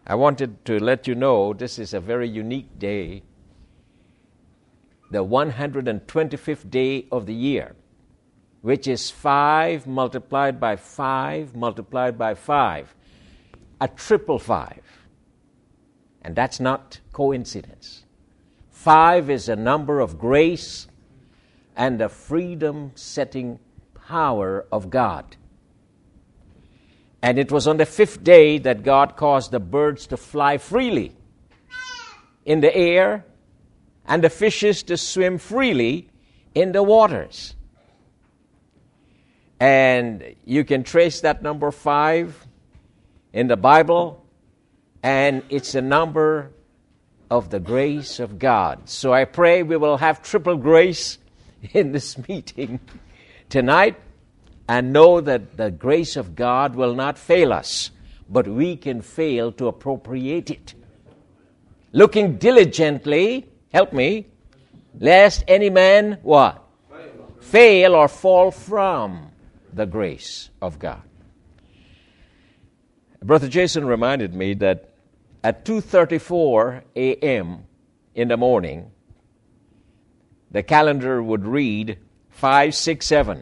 I wanted to let you know this is a very unique day, the 125th day of the year, which is 5 multiplied by 5 multiplied by 5, a triple 5. And that's not coincidence. 5 is a number of grace and the freedom-setting power of God. And it was on the 5th day that God caused the birds to fly freely in the air and the fishes to swim freely in the waters. And you can trace that number 5 in the Bible, and it's a number of the grace of God. So I pray we will have triple grace in this meeting tonight, and know that the grace of God will not fail us, but we can fail to appropriate it. Looking diligently, help me, lest any man, what? Fail or fall from the grace of God. Brother Jason reminded me that at 2:34 a.m. in the morning, the calendar would read 567.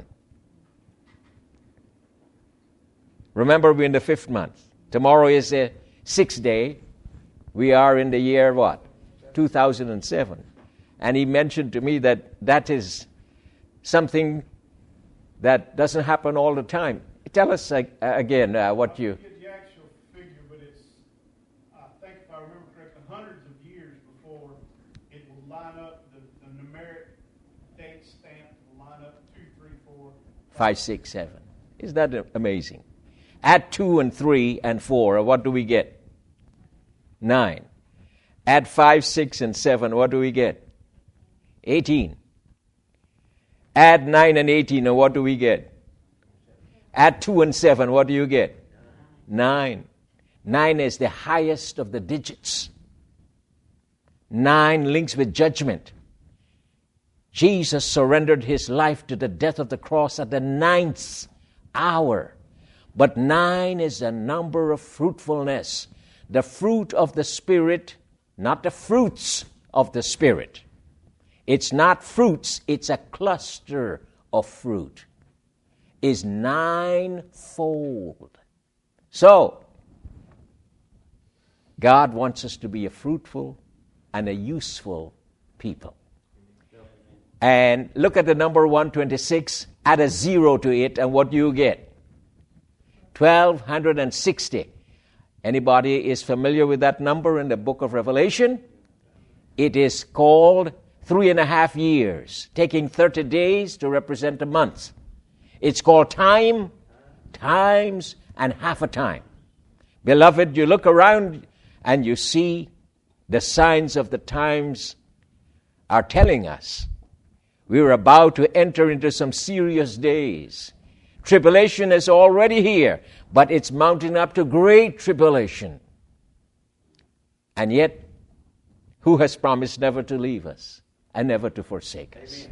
Remember, we're in the 5th month. Tomorrow is the 6th day. We are in the year what? 2007. And he mentioned to me that that is something that doesn't happen all the time. Tell us again what you... I forget the actual figure, but it's, I think if I remember correctly, hundreds of years before it will line up, the numeric date stamp will line up 2, 3, 4, 5, 6, 7. Isn't that amazing? Add 2 and 3 and 4, what do we get? 9. Add 5, 6, and 7, what do we get? 18. Add 9 and 18, and what do we get? Add 2 and 7, what do you get? 9. 9 is the highest of the digits. 9 links with judgment. Jesus surrendered his life to the death of the cross at the 9th hour. But 9 is a number of fruitfulness. The fruit of the Spirit, not the fruits of the Spirit. It's not fruits, it's a cluster of fruit. Is 9-fold. So, God wants us to be a fruitful and a useful people. And look at the number 126, add a 0 to it, and what do you get? 1,260. Anybody is familiar with that number in the book of Revelation? It is called 3.5 years, taking 30 days to represent a month. It's called time, times, and half a time. Beloved, you look around and you see the signs of the times are telling us we're about to enter into some serious days. Tribulation is already here, but it's mounting up to great tribulation. And yet, who has promised never to leave us and never to forsake us?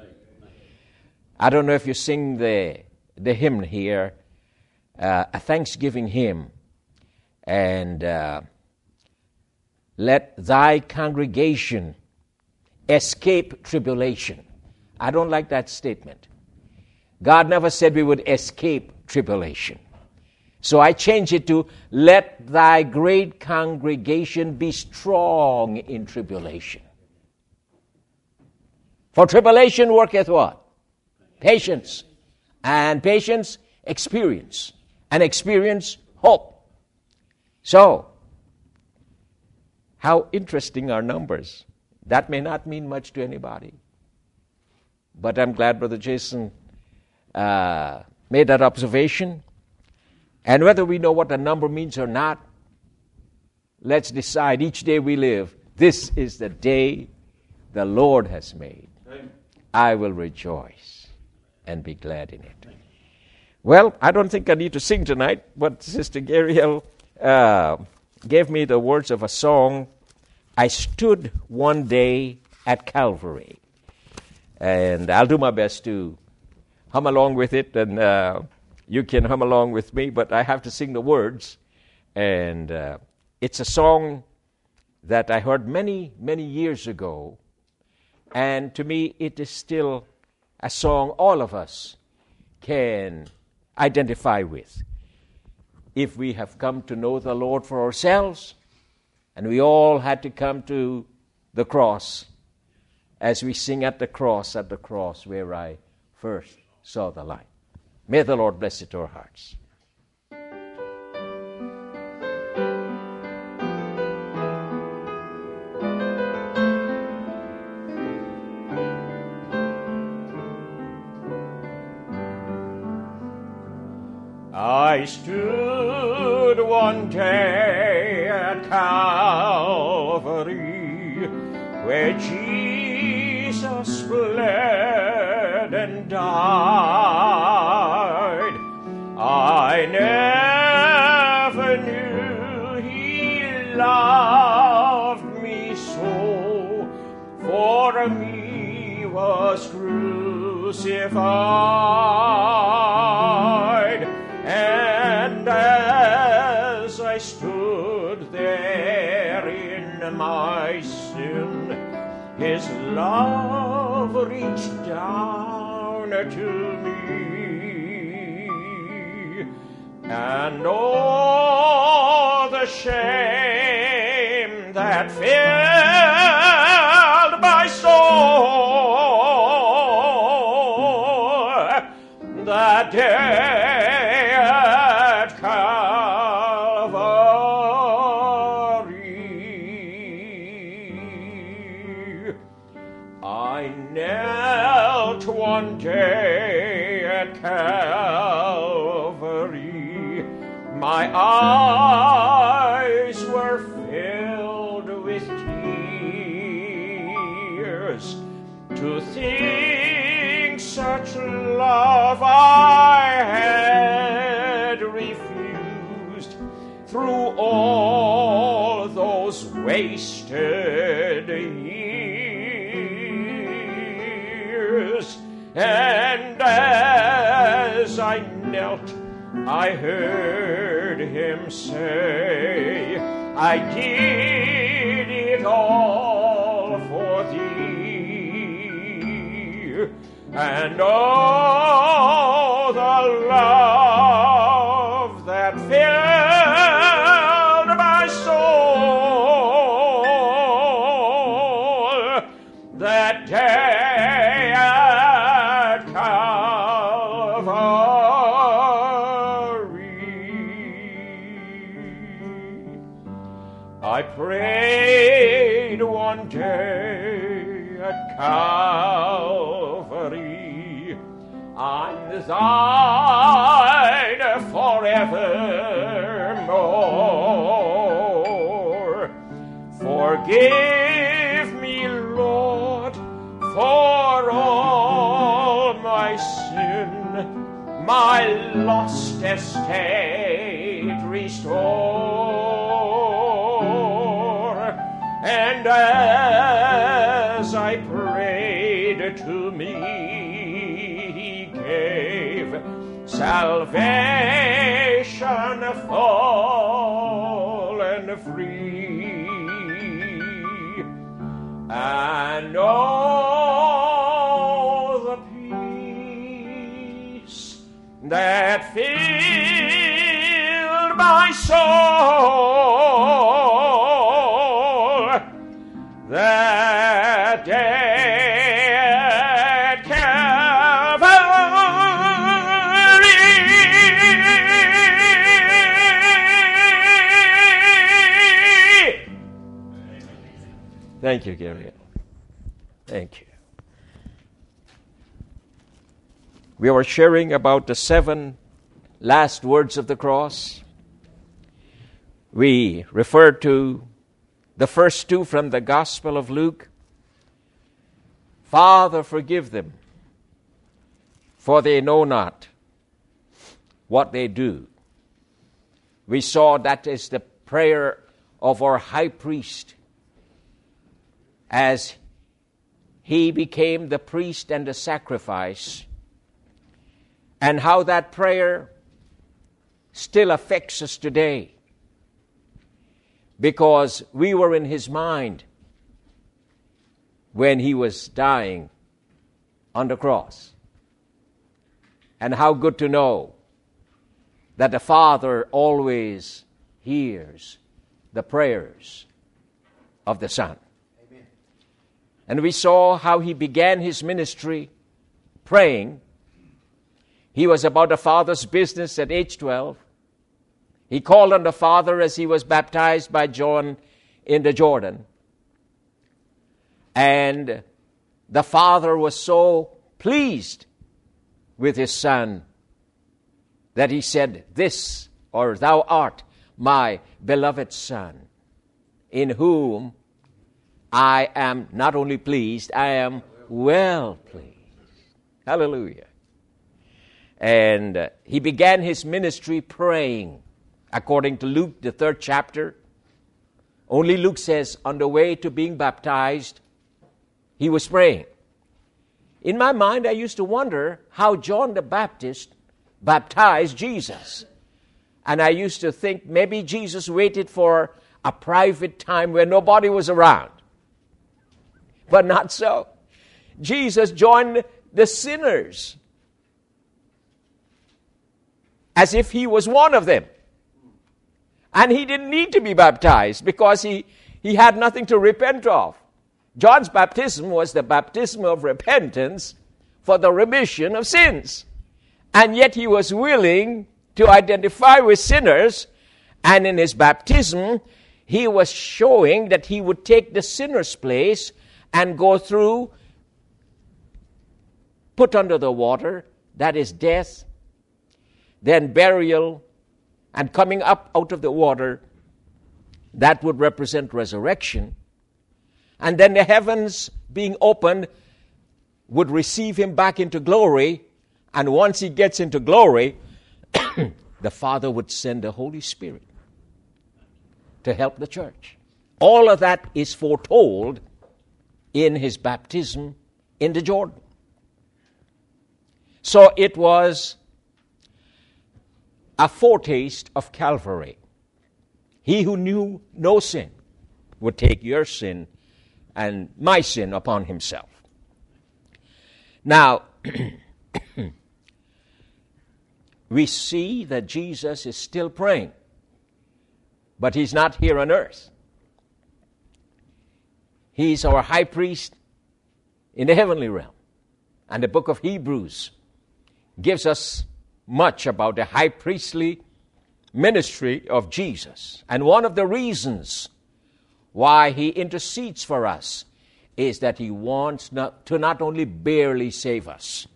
I don't know if you sing the hymn here, a Thanksgiving hymn, and let thy congregation escape tribulation. I don't like that statement. God never said we would escape tribulation. So I change it to, let thy great congregation be strong in tribulation. For tribulation worketh what? Patience. And patience, experience. And experience, hope. So, how interesting are numbers. That may not mean much to anybody. But I'm glad Brother Jason made that observation. And whether we know what the number means or not, let's decide each day we live, this is the day the Lord has made. Amen. I will rejoice and be glad in it. Well, I don't think I need to sing tonight, but Sister Gariel gave me the words of a song, I Stood One Day at Calvary. And I'll do my best to hum along with it, and you can hum along with me, but I have to sing the words. And It's a song that I heard many, many years ago, and to me it is still a song all of us can identify with. If we have come to know the Lord for ourselves, and we all had to come to the cross, as we sing at the cross where I first saw the light. May the Lord bless it to our hearts. I stood one day at Calvary, where Jesus bled and died. I never knew He loved me so, for me was crucified. And as I stood there in my sin, His love reached down to me, and all the shame that filled my soul that day at Calvary, I knelt one day at Calvary. My eyes were filled with tears to think such love I had refused through all those wasted years. And as I knelt, I heard Him say, I did it all for thee. And oh, the love that filled my soul that day at Calvary. I prayed one day at Calvary, I'm thine forevermore. Forgive me, Lord, for all my sin, my lost estate restore. And as I prayed to me, He gave salvation full and free. And oh, the peace that filled my soul that day at Calvary. Thank you, Gary. Thank you. We were sharing about the 7 last words of the cross. We referred to the first 2 from the Gospel of Luke. Father, forgive them, for they know not what they do. We saw that is the prayer of our high priest as he became the priest and the sacrifice, and how that prayer still affects us today. because we were in his mind when he was dying on the cross. And how good to know that the Father always hears the prayers of the Son. Amen. And we saw how he began his ministry praying. He was about the Father's business at age 12. He called on the Father as he was baptized by John in the Jordan. And the Father was so pleased with his Son that he said, "This, or thou art my beloved Son, in whom I am not only pleased, I am well pleased." Hallelujah. And he began his ministry praying. According to Luke, the 3rd chapter, only Luke says, on the way to being baptized, he was praying. In my mind, I used to wonder how John the Baptist baptized Jesus. And I used to think maybe Jesus waited for a private time where nobody was around. But not so. Jesus joined the sinners as if he was one of them. And he didn't need to be baptized because he had nothing to repent of. John's baptism was the baptism of repentance for the remission of sins. And yet he was willing to identify with sinners, and in his baptism, he was showing that he would take the sinner's place and go through, put under the water, that is death, then burial, and coming up out of the water, that would represent resurrection. And then the heavens being opened would receive him back into glory. And once he gets into glory, the Father would send the Holy Spirit to help the church. All of that is foretold in his baptism in the Jordan. So it was a foretaste of Calvary. He who knew no sin would take your sin and my sin upon himself. Now, we see that Jesus is still praying, but he's not here on earth. He's our high priest in the heavenly realm. And the book of Hebrews gives us much about the high priestly ministry of Jesus. And one of the reasons why he intercedes for us is that he wants to not only barely save us.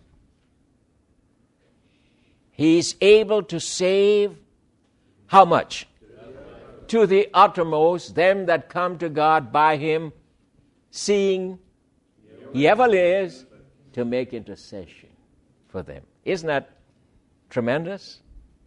He's able to save how much? To the uttermost, them that come to God by him, seeing he ever lives to make intercession for them. Isn't that tremendous?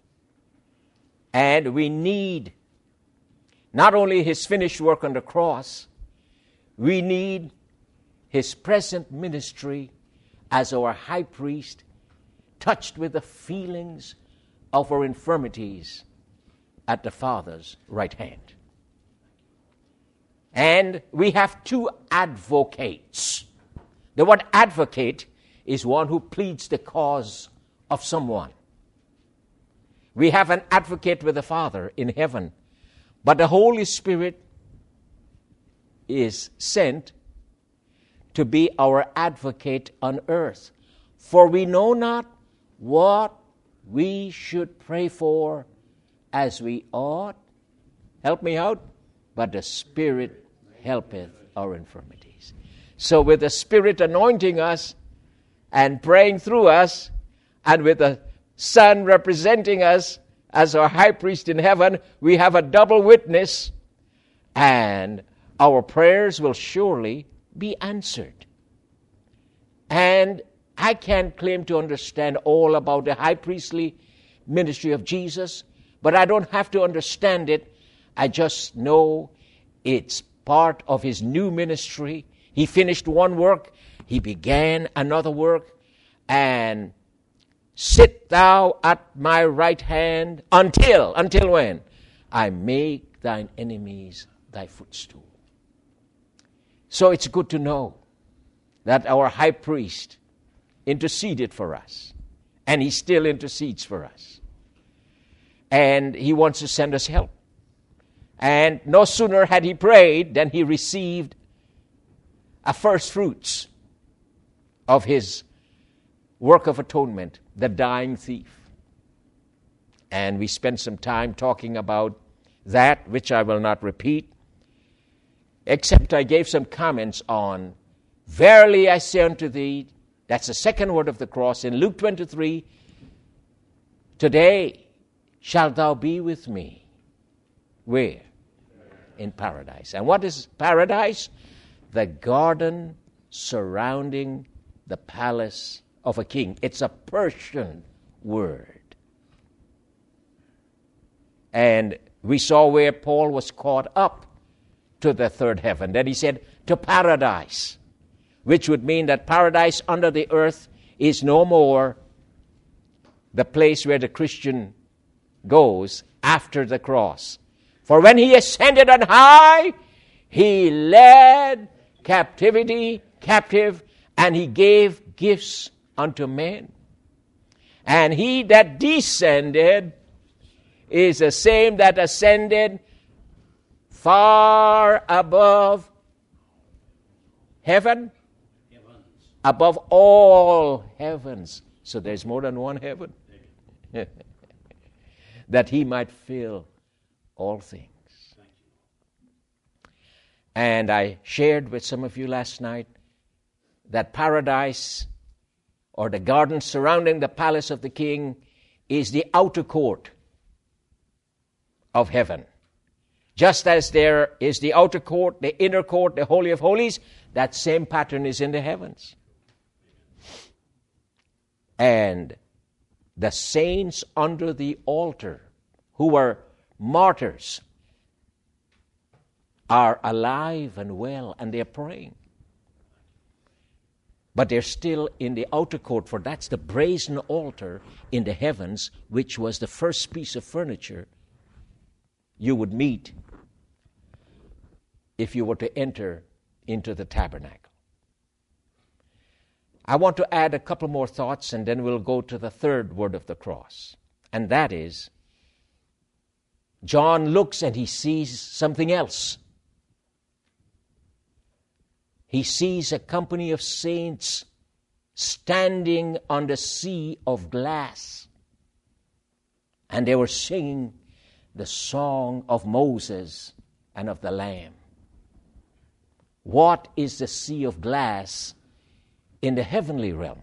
And we need not only his finished work on the cross, we need his present ministry as our high priest, touched with the feelings of our infirmities at the Father's right hand. And we have two advocates. The word advocate is one who pleads the cause of someone. We have an advocate with the Father in heaven, but the Holy Spirit is sent to be our advocate on earth. For we know not what we should pray for as we ought. Help me out. But the Spirit helpeth our infirmities. So with the Spirit anointing us and praying through us, and with the Son representing us as our high priest in heaven, we have a double witness, and our prayers will surely be answered. And I can't claim to understand all about the high priestly ministry of Jesus, but I don't have to understand it. I just know it's part of his new ministry. He finished one work, he began another work, and sit thou at my right hand until when? I make thine enemies thy footstool. So it's good to know that our high priest interceded for us, and he still intercedes for us. And he wants to send us help. And no sooner had he prayed than he received a first fruits of his work of atonement, the dying thief. And we spent some time talking about that, which I will not repeat, except I gave some comments on, verily I say unto thee, that's the second word of the cross in Luke 23, today shalt thou be with me. Where? In paradise. And what is paradise? The garden surrounding the palace of a king. It's a Persian word. And we saw where Paul was caught up to the third heaven. Then he said, to paradise, which would mean that paradise under the earth is no more the place where the Christian goes after the cross. For when he ascended on high, he led captivity captive, and he gave gifts unto men. And he that descended is the same that ascended far above heaven, above all heavens. So there's more than one heaven. That he might fill all things. And I shared with some of you last night that paradise, or the garden surrounding the palace of the king, is the outer court of heaven. Just as there is the outer court, the inner court, the Holy of Holies, that same pattern is in the heavens. And the saints under the altar, who were martyrs, are alive and well, and they're praying. But they're still in the outer court, for that's the brazen altar in the heavens, which was the first piece of furniture you would meet if you were to enter into the tabernacle. I want to add a couple more thoughts, and then we'll go to the third word of the cross. And that is, John looks and he sees something else. He sees a company of saints standing on the sea of glass. And they were singing the song of Moses and of the Lamb. What is the sea of glass in the heavenly realm?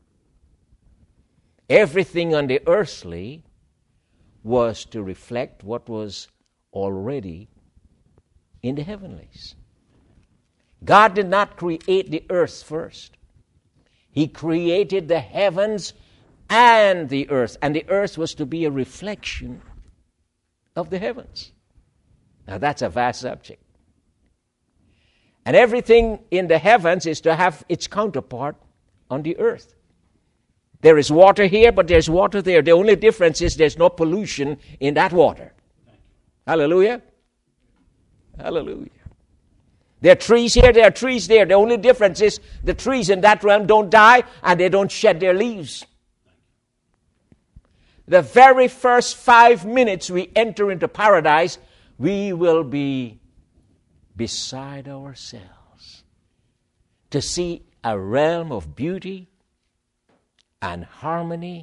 Everything on the earthly was to reflect what was already in the heavenlies. God did not create the earth first. He created the heavens and the earth was to be a reflection of the heavens. Now that's a vast subject. And everything in the heavens is to have its counterpart on the earth. There is water here, but there's water there. The only difference is there's no pollution in that water. Hallelujah. Hallelujah. There are trees here, there are trees there. The only difference is the trees in that realm don't die and they don't shed their leaves. The very first 5 minutes we enter into paradise, we will be beside ourselves to see a realm of beauty and harmony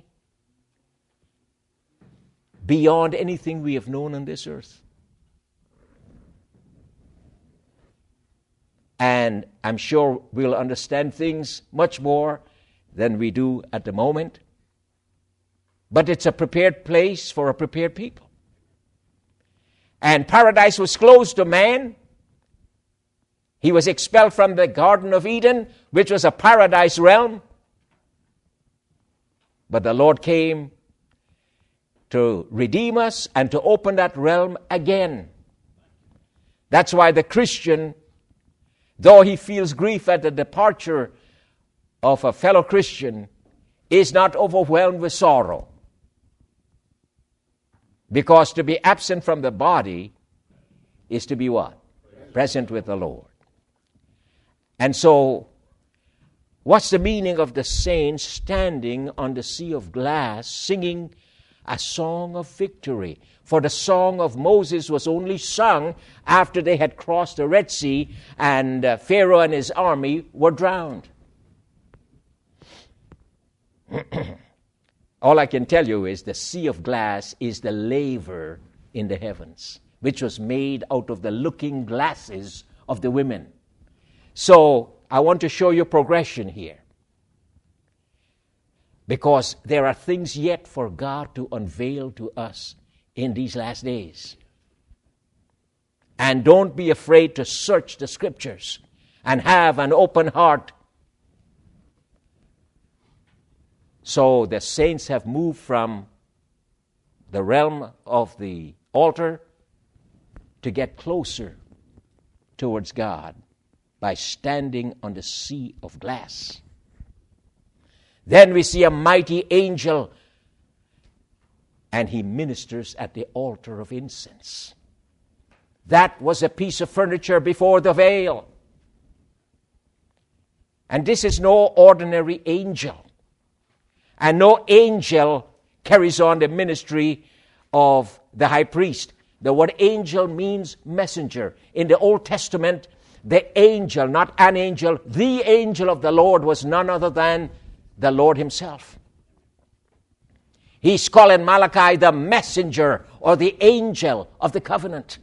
beyond anything we have known on this earth. And I'm sure we'll understand things much more than we do at the moment. But it's a prepared place for a prepared people. And paradise was closed to man. He was expelled from the Garden of Eden, which was a paradise realm. But the Lord came to redeem us and to open that realm again. That's why the Christian, though he feels grief at the departure of a fellow Christian, is not overwhelmed with sorrow. Because to be absent from the body is to be what? Present with the Lord. And so, what's the meaning of the saints standing on the sea of glass singing a song of victory? For the song of Moses was only sung after they had crossed the Red Sea and Pharaoh and his army were drowned. All I can tell you is the sea of glass is the laver in the heavens, which was made out of the looking glasses of the women. So I want to show you progression here, because there are things yet for God to unveil to us in these last days. And don't be afraid to search the Scriptures and have an open heart. So the saints have moved from the realm of the altar to get closer towards God by standing on the sea of glass. Then we see a mighty angel, and he ministers at the altar of incense. That was a piece of furniture before the veil. And this is no ordinary angel. And no angel carries on the ministry of the high priest. The word angel means messenger. In the Old Testament, the angel, not an angel, the angel of the Lord was none other than the Lord himself. He's called in Malachi the messenger or the angel of the covenant.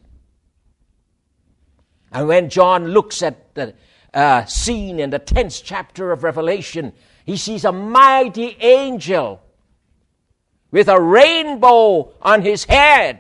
And when John looks at the scene in the 10th chapter of Revelation, he sees a mighty angel with a rainbow on his head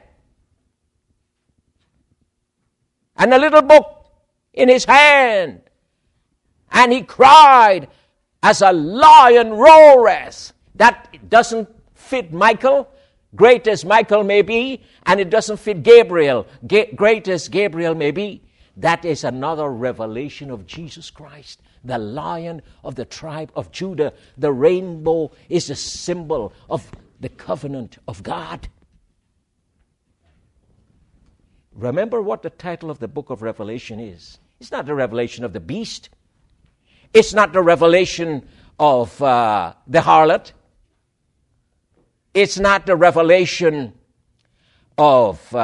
and a little book in his hand. And he cried as a lion roareth. That doesn't fit Michael, great as Michael may be, and it doesn't fit Gabriel, great as Gabriel may be. That is another revelation of Jesus Christ, the Lion of the tribe of Judah. The rainbow is a symbol of the covenant of God. Remember what the title of the book of Revelation is. It's not the revelation of the beast. It's not the revelation of the harlot. It's not the revelation of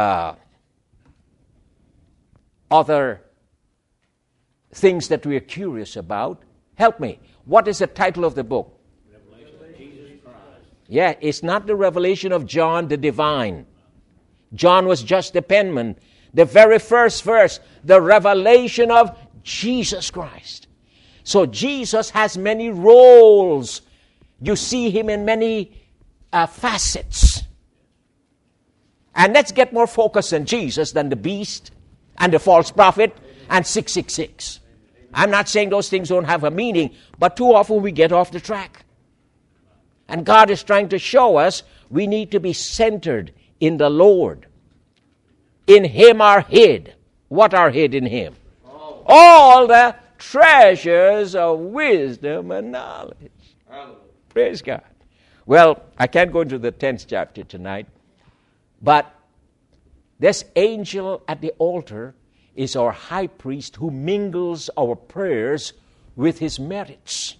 other things that we are curious about. Help me. What is the title of the book? Revelation of Jesus Christ. Yeah, it's not the revelation of John the divine. John was just the penman. The very first verse, the revelation of Jesus Christ. So Jesus has many roles. You see him in many facets. And let's get more focus on Jesus than the beast and the false prophet and 666. I'm not saying those things don't have a meaning, but too often we get off the track. And God is trying to show us we need to be centered in the Lord. In him are hid. What are hid in him? All the treasures of wisdom and knowledge. Praise God. Well, I can't go into the 10th chapter tonight, but this angel at the altar is our high priest who mingles our prayers with his merits.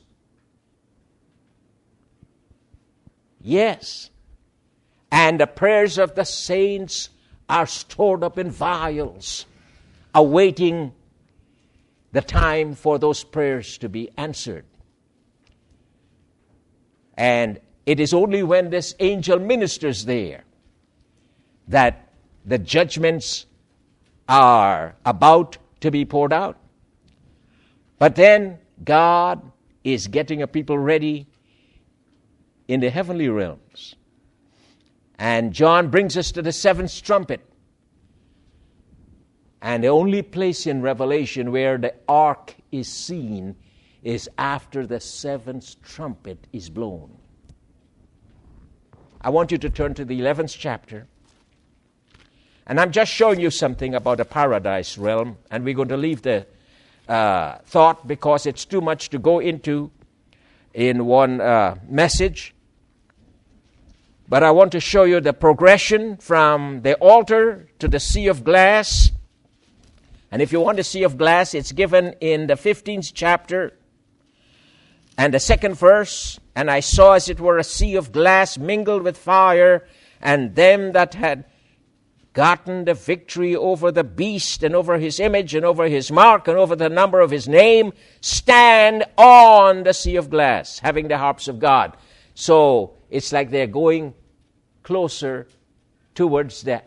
Yes. And the prayers of the saints are stored up in vials, awaiting the time for those prayers to be answered. And it is only when this angel ministers there that the judgments are about to be poured out. But then God is getting a people ready in the heavenly realms. And John brings us to the 7th trumpet. And the only place in Revelation where the ark is seen is after the 7th trumpet is blown. I want you to turn to the 11th chapter. And I'm just showing you something about the paradise realm. And we're going to leave the thought because it's too much to go into in one message. But I want to show you the progression from the altar to the sea of glass And if you want a sea of glass, it's given in the 15th chapter and the 2nd verse. And I saw as it were a sea of glass mingled with fire, and them that had gotten the victory over the beast and over his image and over his mark and over the number of his name stand on the sea of glass, having the harps of God. So it's like they're going closer towards the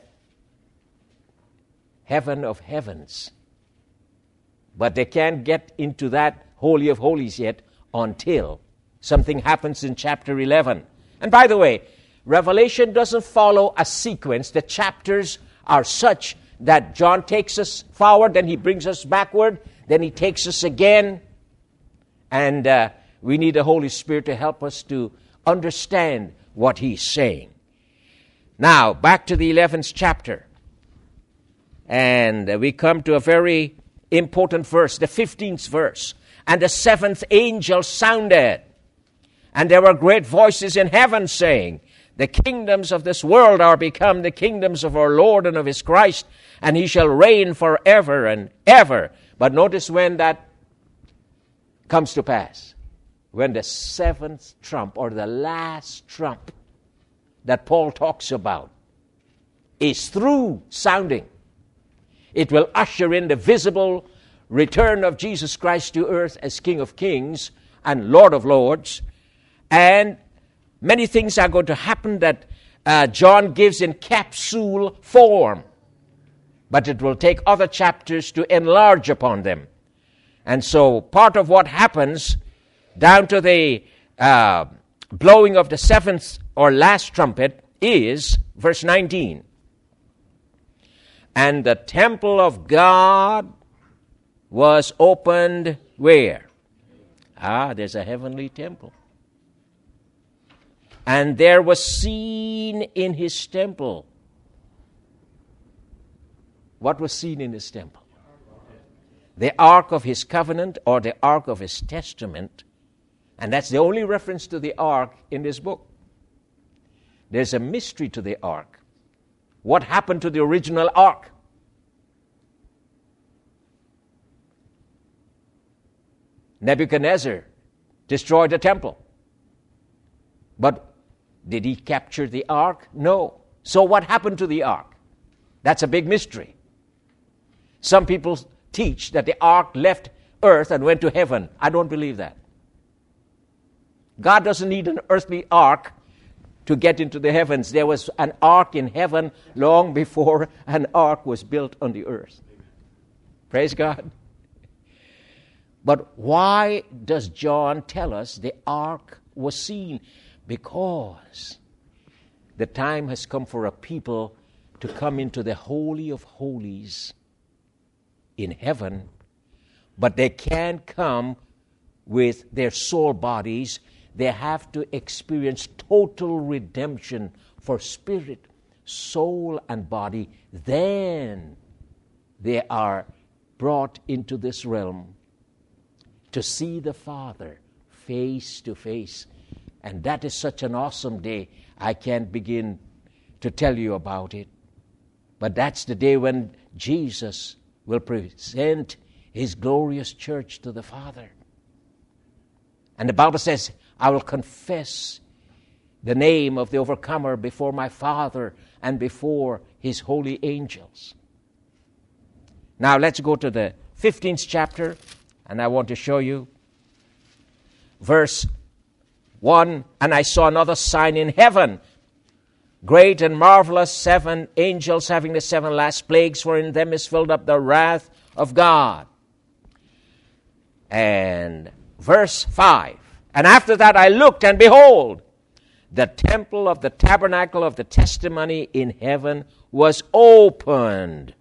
heaven of heavens. But they can't get into that Holy of Holies yet until something happens in chapter 11. And by the way, Revelation doesn't follow a sequence. The chapters are such that John takes us forward, then he brings us backward, then he takes us again. And we need the Holy Spirit to help us to understand what he's saying. Now, back to the 11th chapter. And we come to a very important verse, the 15th verse. And the 7th angel sounded, and there were great voices in heaven saying, the kingdoms of this world are become the kingdoms of our Lord and of his Christ, and he shall reign forever and ever. But notice when that comes to pass. When the 7th trump, or the last trump that Paul talks about, is through sounding, it will usher in the visible return of Jesus Christ to earth as King of Kings and Lord of Lords. And many things are going to happen that John gives in capsule form. But it will take other chapters to enlarge upon them. And so part of what happens down to the blowing of the 7th or last trumpet is verse 19. And the temple of God was opened where? There's a heavenly temple. And there was seen in his temple. What was seen in his temple? The ark of his covenant, or the ark of his testament. And that's the only reference to the ark in this book. There's a mystery to the ark. What happened to the original ark? Nebuchadnezzar destroyed the temple. But did he capture the ark? No. So what happened to the ark? That's a big mystery. Some people teach that the ark left earth and went to heaven. I don't believe that. God doesn't need an earthly ark to get into the heavens. There was an ark in heaven long before an ark was built on the earth. Praise God. But why does John tell us the ark was seen? Because the time has come for a people to come into the Holy of Holies in heaven, but they can't come with their soul bodies. They have to experience total redemption for spirit, soul, and body. Then they are brought into this realm to see the Father face to face. And that is such an awesome day. I can't begin to tell you about it. But that's the day when Jesus will present his glorious church to the Father. And the Bible says, I will confess the name of the overcomer before my Father and before his holy angels. Now let's go to the 15th chapter, and I want to show you verse 1. And I saw another sign in heaven, great and marvelous, 7 angels having the 7 last plagues, for in them is filled up the wrath of God. And verse 5. And after that I looked, and behold, the temple of the tabernacle of the testimony in heaven was opened.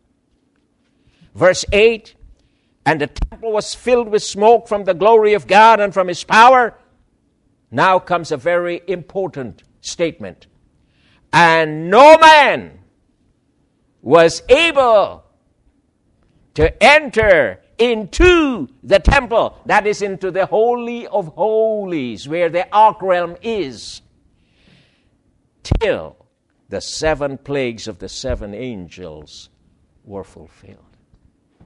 Verse 8. And the temple was filled with smoke from the glory of God and from his power. Now comes a very important statement. And no man was able to enter into the temple, that is, into the Holy of Holies, where the ark realm is, till the 7 plagues of the 7 angels were fulfilled.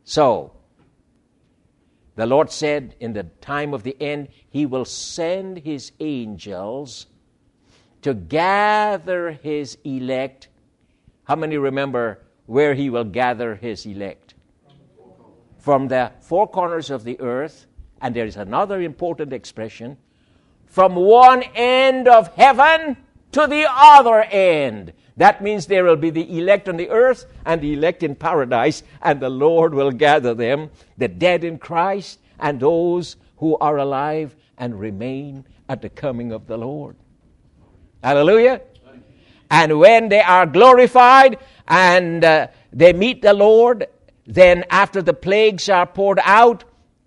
So, the Lord said in the time of the end, He will send His angels to gather His elect. How many remember where He will gather His elect? From the four corners of the earth. And there is another important expression. From one end of heaven to the other end. That means there will be the elect on the earth and the elect in paradise, and the Lord will gather them, the dead in Christ and those who are alive and remain at the coming of the Lord. Hallelujah. And when they are glorified and they meet the Lord, then after the plagues are poured out,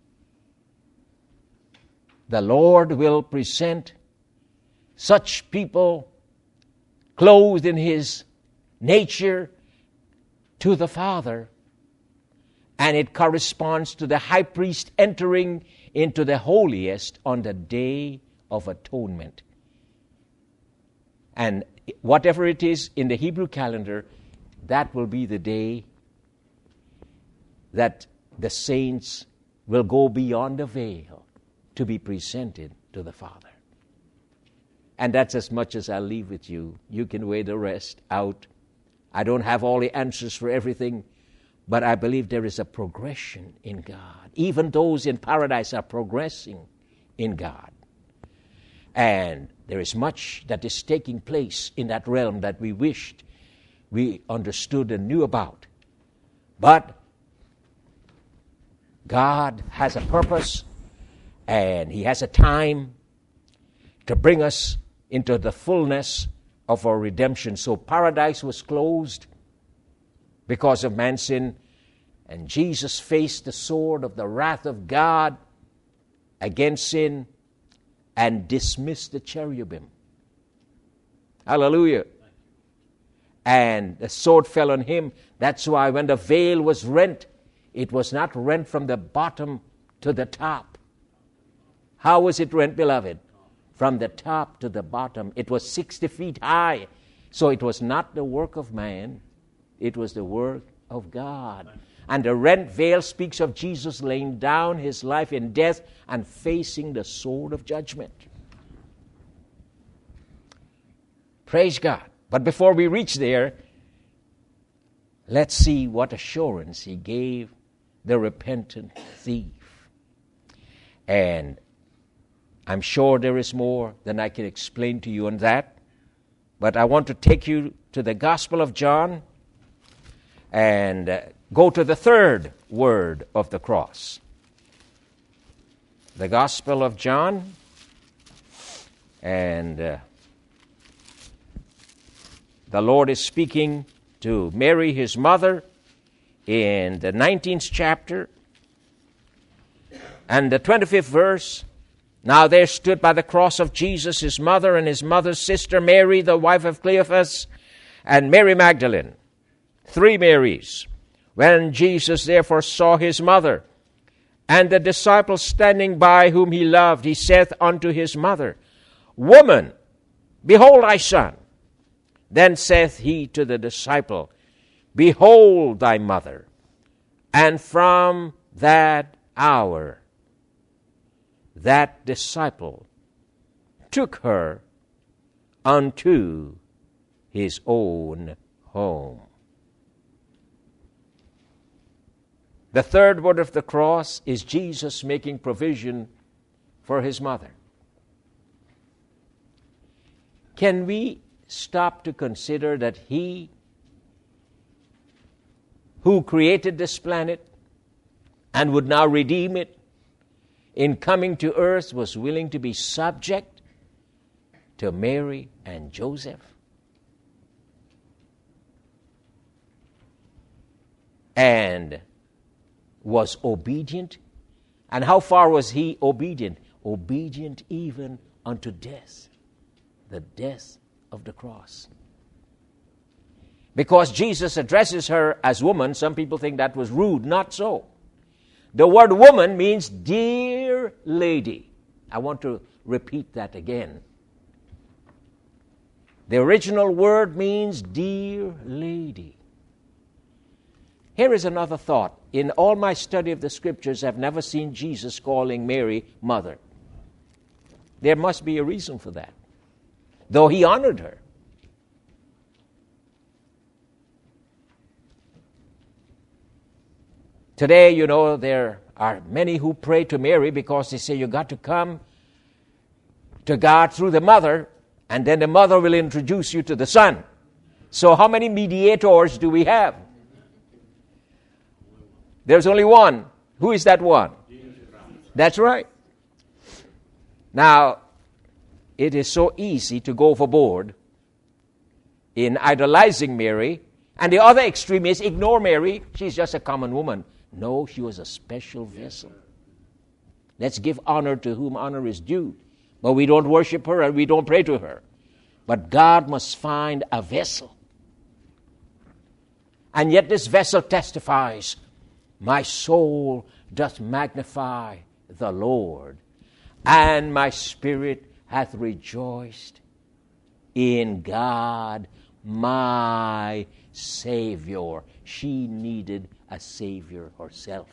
the Lord will present such people clothed in His nature to the Father. And it corresponds to the high priest entering into the holiest on the Day of Atonement. And whatever it is in the Hebrew calendar, that will be the day that the saints will go beyond the veil to be presented to the Father. And that's as much as I'll leave with you. You can weigh the rest out. I don't have all the answers for everything, but I believe there is a progression in God. Even those in paradise are progressing in God. And there is much that is taking place in that realm that we wished we understood and knew about. But God has a purpose, and He has a time to bring us into the fullness of our redemption. So paradise was closed because of man's sin, and Jesus faced the sword of the wrath of God against sin and dismissed the cherubim. Hallelujah. And the sword fell on Him. That's why when the veil was rent, it was not rent from the bottom to the top. How was it rent, beloved? From the top to the bottom. It was 60 feet high. So it was not the work of man. It was the work of God. And the rent veil speaks of Jesus laying down His life in death and facing the sword of judgment. Praise God. But before we reach there, let's see what assurance He gave the repentant thief. And I'm sure there is more than I can explain to you on that. But I want to take you to the Gospel of John and go to the third word of the cross. The Gospel of John, and the Lord is speaking to Mary, His mother, in the 19th chapter and the 25th verse. Now there stood by the cross of Jesus His mother and His mother's sister Mary, the wife of Cleophas, and Mary Magdalene, 3 Marys. When Jesus therefore saw His mother and the disciple standing by whom He loved, He saith unto His mother, Woman, behold thy son. Then saith He to the disciple, Behold thy mother. And from that hour, that disciple took her unto his own home. The third word of the cross is Jesus making provision for His mother. Can we stop to consider that He who created this planet and would now redeem it, in coming to earth was willing to be subject to Mary and Joseph? And was obedient. And how far was He obedient? Obedient even unto death. The death of the cross. Because Jesus addresses her as woman, some people think that was rude. Not so. The word woman means dear lady. I want to repeat that again. The original word means dear lady. Here is another thought. In all my study of the Scriptures, I've never seen Jesus calling Mary mother. There must be a reason for that, though he honored her. Today, you know, there are many who pray to Mary because they say you got to come to God through the mother, and then the mother will introduce you to the Son. So how many mediators do we have? There's only one. Who is that one? That's right. Now, it is so easy to go overboard in idolizing Mary, and the other extreme is ignore Mary. She's just a common woman. No, she was a special vessel. Let's give honor to whom honor is due. But we don't worship her and we don't pray to her. But God must find a vessel. And yet this vessel testifies, my soul doth magnify the Lord, and my spirit hath rejoiced in God, my Savior. She needed a Savior herself.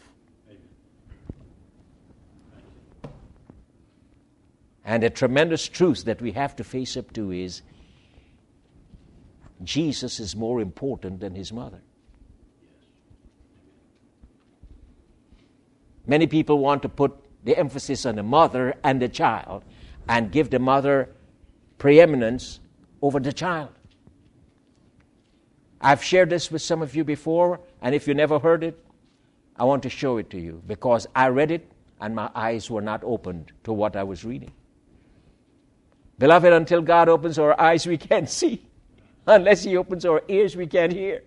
And a tremendous truth that we have to face up to is Jesus is more important than his mother. Many people want to put the emphasis on the mother and the child and give the mother preeminence over the child. I've shared this with some of you before, and if you never heard it, I want to show it to you because I read it and my eyes were not opened to what I was reading. Beloved, until God opens our eyes, we can't see. Unless he opens our ears, we can't hear.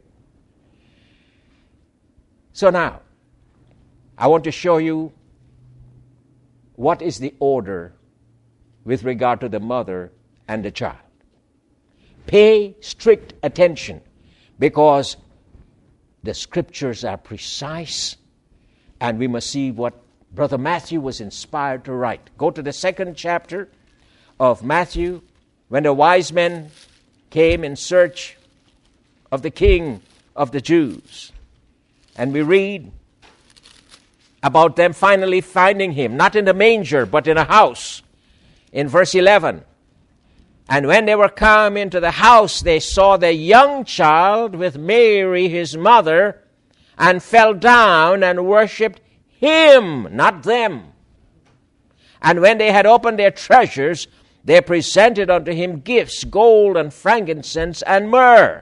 So now, I want to show you what is the order with regard to the mother and the child. Pay strict attention because the Scriptures are precise and we must see what Brother Matthew was inspired to write. Go to the 2nd chapter of Matthew, when the wise men came in search of the King of the Jews. And we read about them finally finding him, not in the manger, but in a house. In verse 11, and when they were come into the house, they saw the young child with Mary his mother, and fell down and worshipped him, not them. And when they had opened their treasures, they presented unto him gifts, gold and frankincense and myrrh.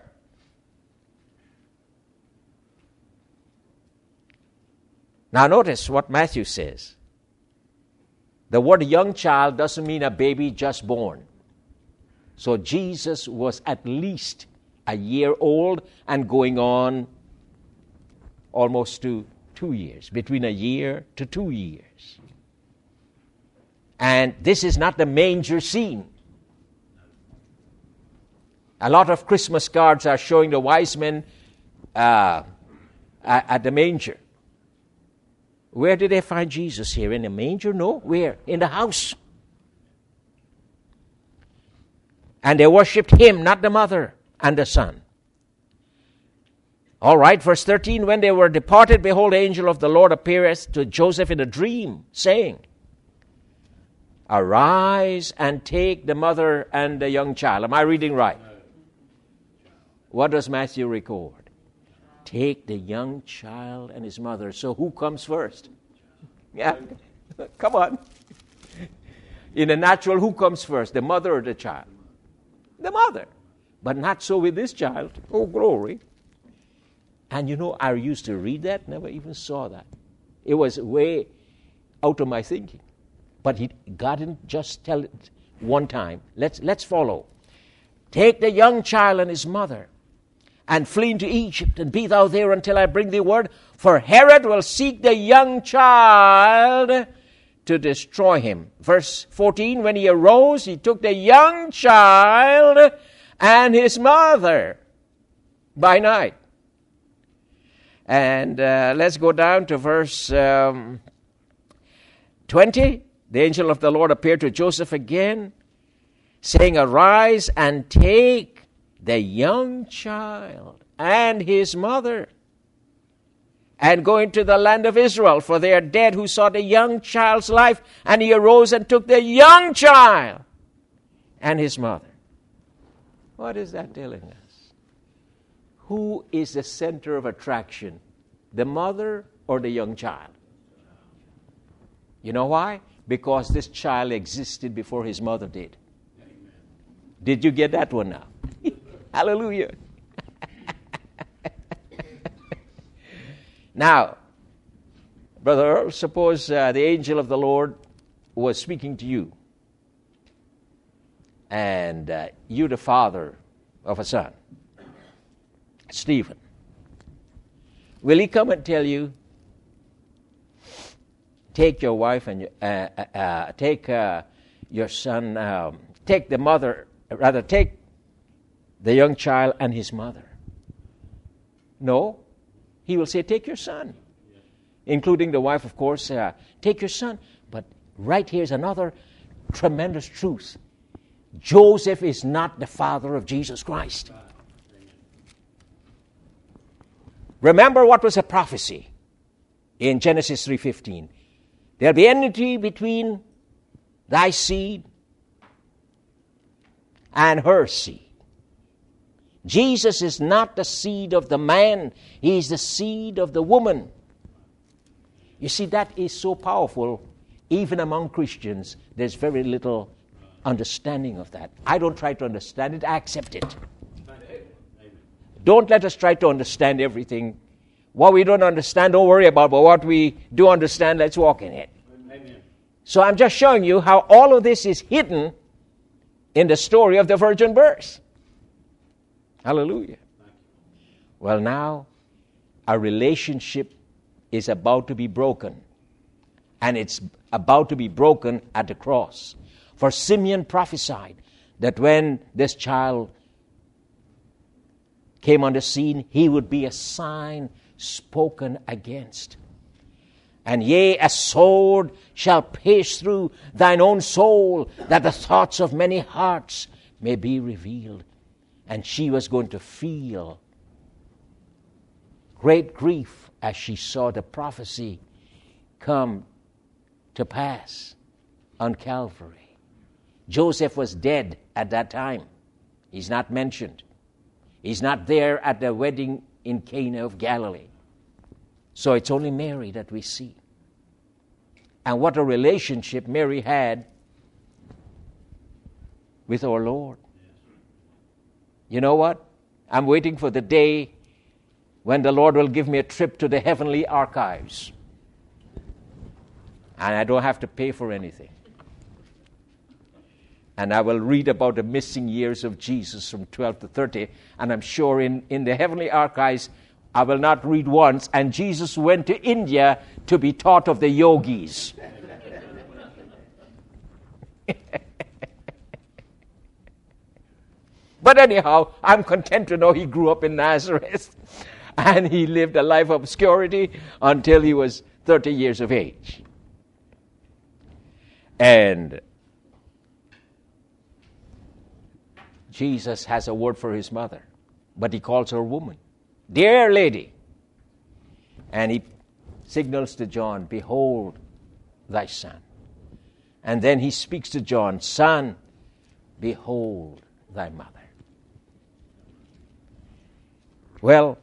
Now notice what Matthew says. The word young child doesn't mean a baby just born. So Jesus was at least a year old and going on almost to 2 years, between a year to 2 years. And this is not the manger scene. A lot of Christmas cards are showing the wise men at the manger. Where did they find Jesus here? In the manger? No. Where? In the house. And they worshipped him, not the mother and the son. All right, verse 13, when they were departed, behold, the angel of the Lord appeareth to Joseph in a dream, saying, arise and take the mother and the young child. Am I reading right? What does Matthew record? Take the young child and his mother. So who comes first? Yeah, come on. In the natural, who comes first? The mother or the child? The mother. But not so with this child. Oh, glory. And you know, I used to read that, never even saw that. It was way out of my thinking. But God didn't just tell it one time. Let's follow. Take the young child and his mother, and flee into Egypt, and be thou there until I bring thee word. For Herod will seek the young child to destroy him. Verse 14, when he arose, he took the young child and his mother by night. And let's go down to verse 20. The angel of the Lord appeared to Joseph again, saying, arise and take the young child and his mother, and go into the land of Israel, for they are dead who sought a young child's life. And he arose and took the young child and his mother. What is that telling us? Who is the center of attraction? The mother or the young child? You know why? Because this child existed before his mother did. Amen. Did you get that one now? Hallelujah. Now, Brother Earl, suppose the angel of the Lord was speaking to you, and you the father of a son, Stephen. Will he come and tell you, take your wife and take your son, take the mother, rather take the young child and his mother? No. He will say, take your son, including the wife, of course. Take your son. But right here is another tremendous truth. Joseph is not the father of Jesus Christ. Remember what was a prophecy in Genesis 3:15. There'll be enmity between thy seed and her seed. Jesus is not the seed of the man. He is the seed of the woman. You see, that is so powerful. Even among Christians, there's very little understanding of that. I don't try to understand it. I accept it. Don't let us try to understand everything. What we don't understand, don't worry about. But what we do understand, let's walk in it. Amen. So I'm just showing you how all of this is hidden in the story of the virgin birth. Hallelujah. Well, now, a relationship is about to be broken. And it's about to be broken at the cross. For Simeon prophesied that when this child came on the scene, he would be a sign spoken against. And yea, a sword shall pierce through thine own soul, that the thoughts of many hearts may be revealed. And she was going to feel great grief as she saw the prophecy come to pass on Calvary. Joseph was dead at that time. He's not mentioned. He's not there at the wedding in Cana of Galilee. So it's only Mary that we see. And what a relationship Mary had with our Lord. You know what? I'm waiting for the day when the Lord will give me a trip to the heavenly archives. And I don't have to pay for anything. And I will read about the missing years of Jesus from 12 to 30. And I'm sure in the heavenly archives, I will not read once. And Jesus went to India to be taught of the yogis. But anyhow, I'm content to know he grew up in Nazareth. And he lived a life of obscurity until he was 30 years of age. And Jesus has a word for his mother, but he calls her woman. Dear lady. And he signals to John, behold thy son. And then he speaks to John, son, behold thy mother. Well,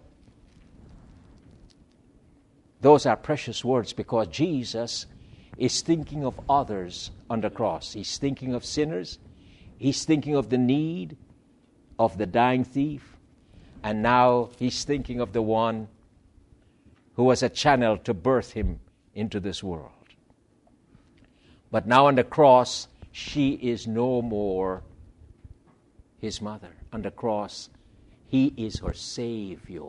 those are precious words because Jesus is thinking of others on the cross. He's thinking of sinners. He's thinking of the need of the dying thief. And now he's thinking of the one who was a channel to birth him into this world. But now on the cross, she is no more his mother. On the cross, he is her Savior.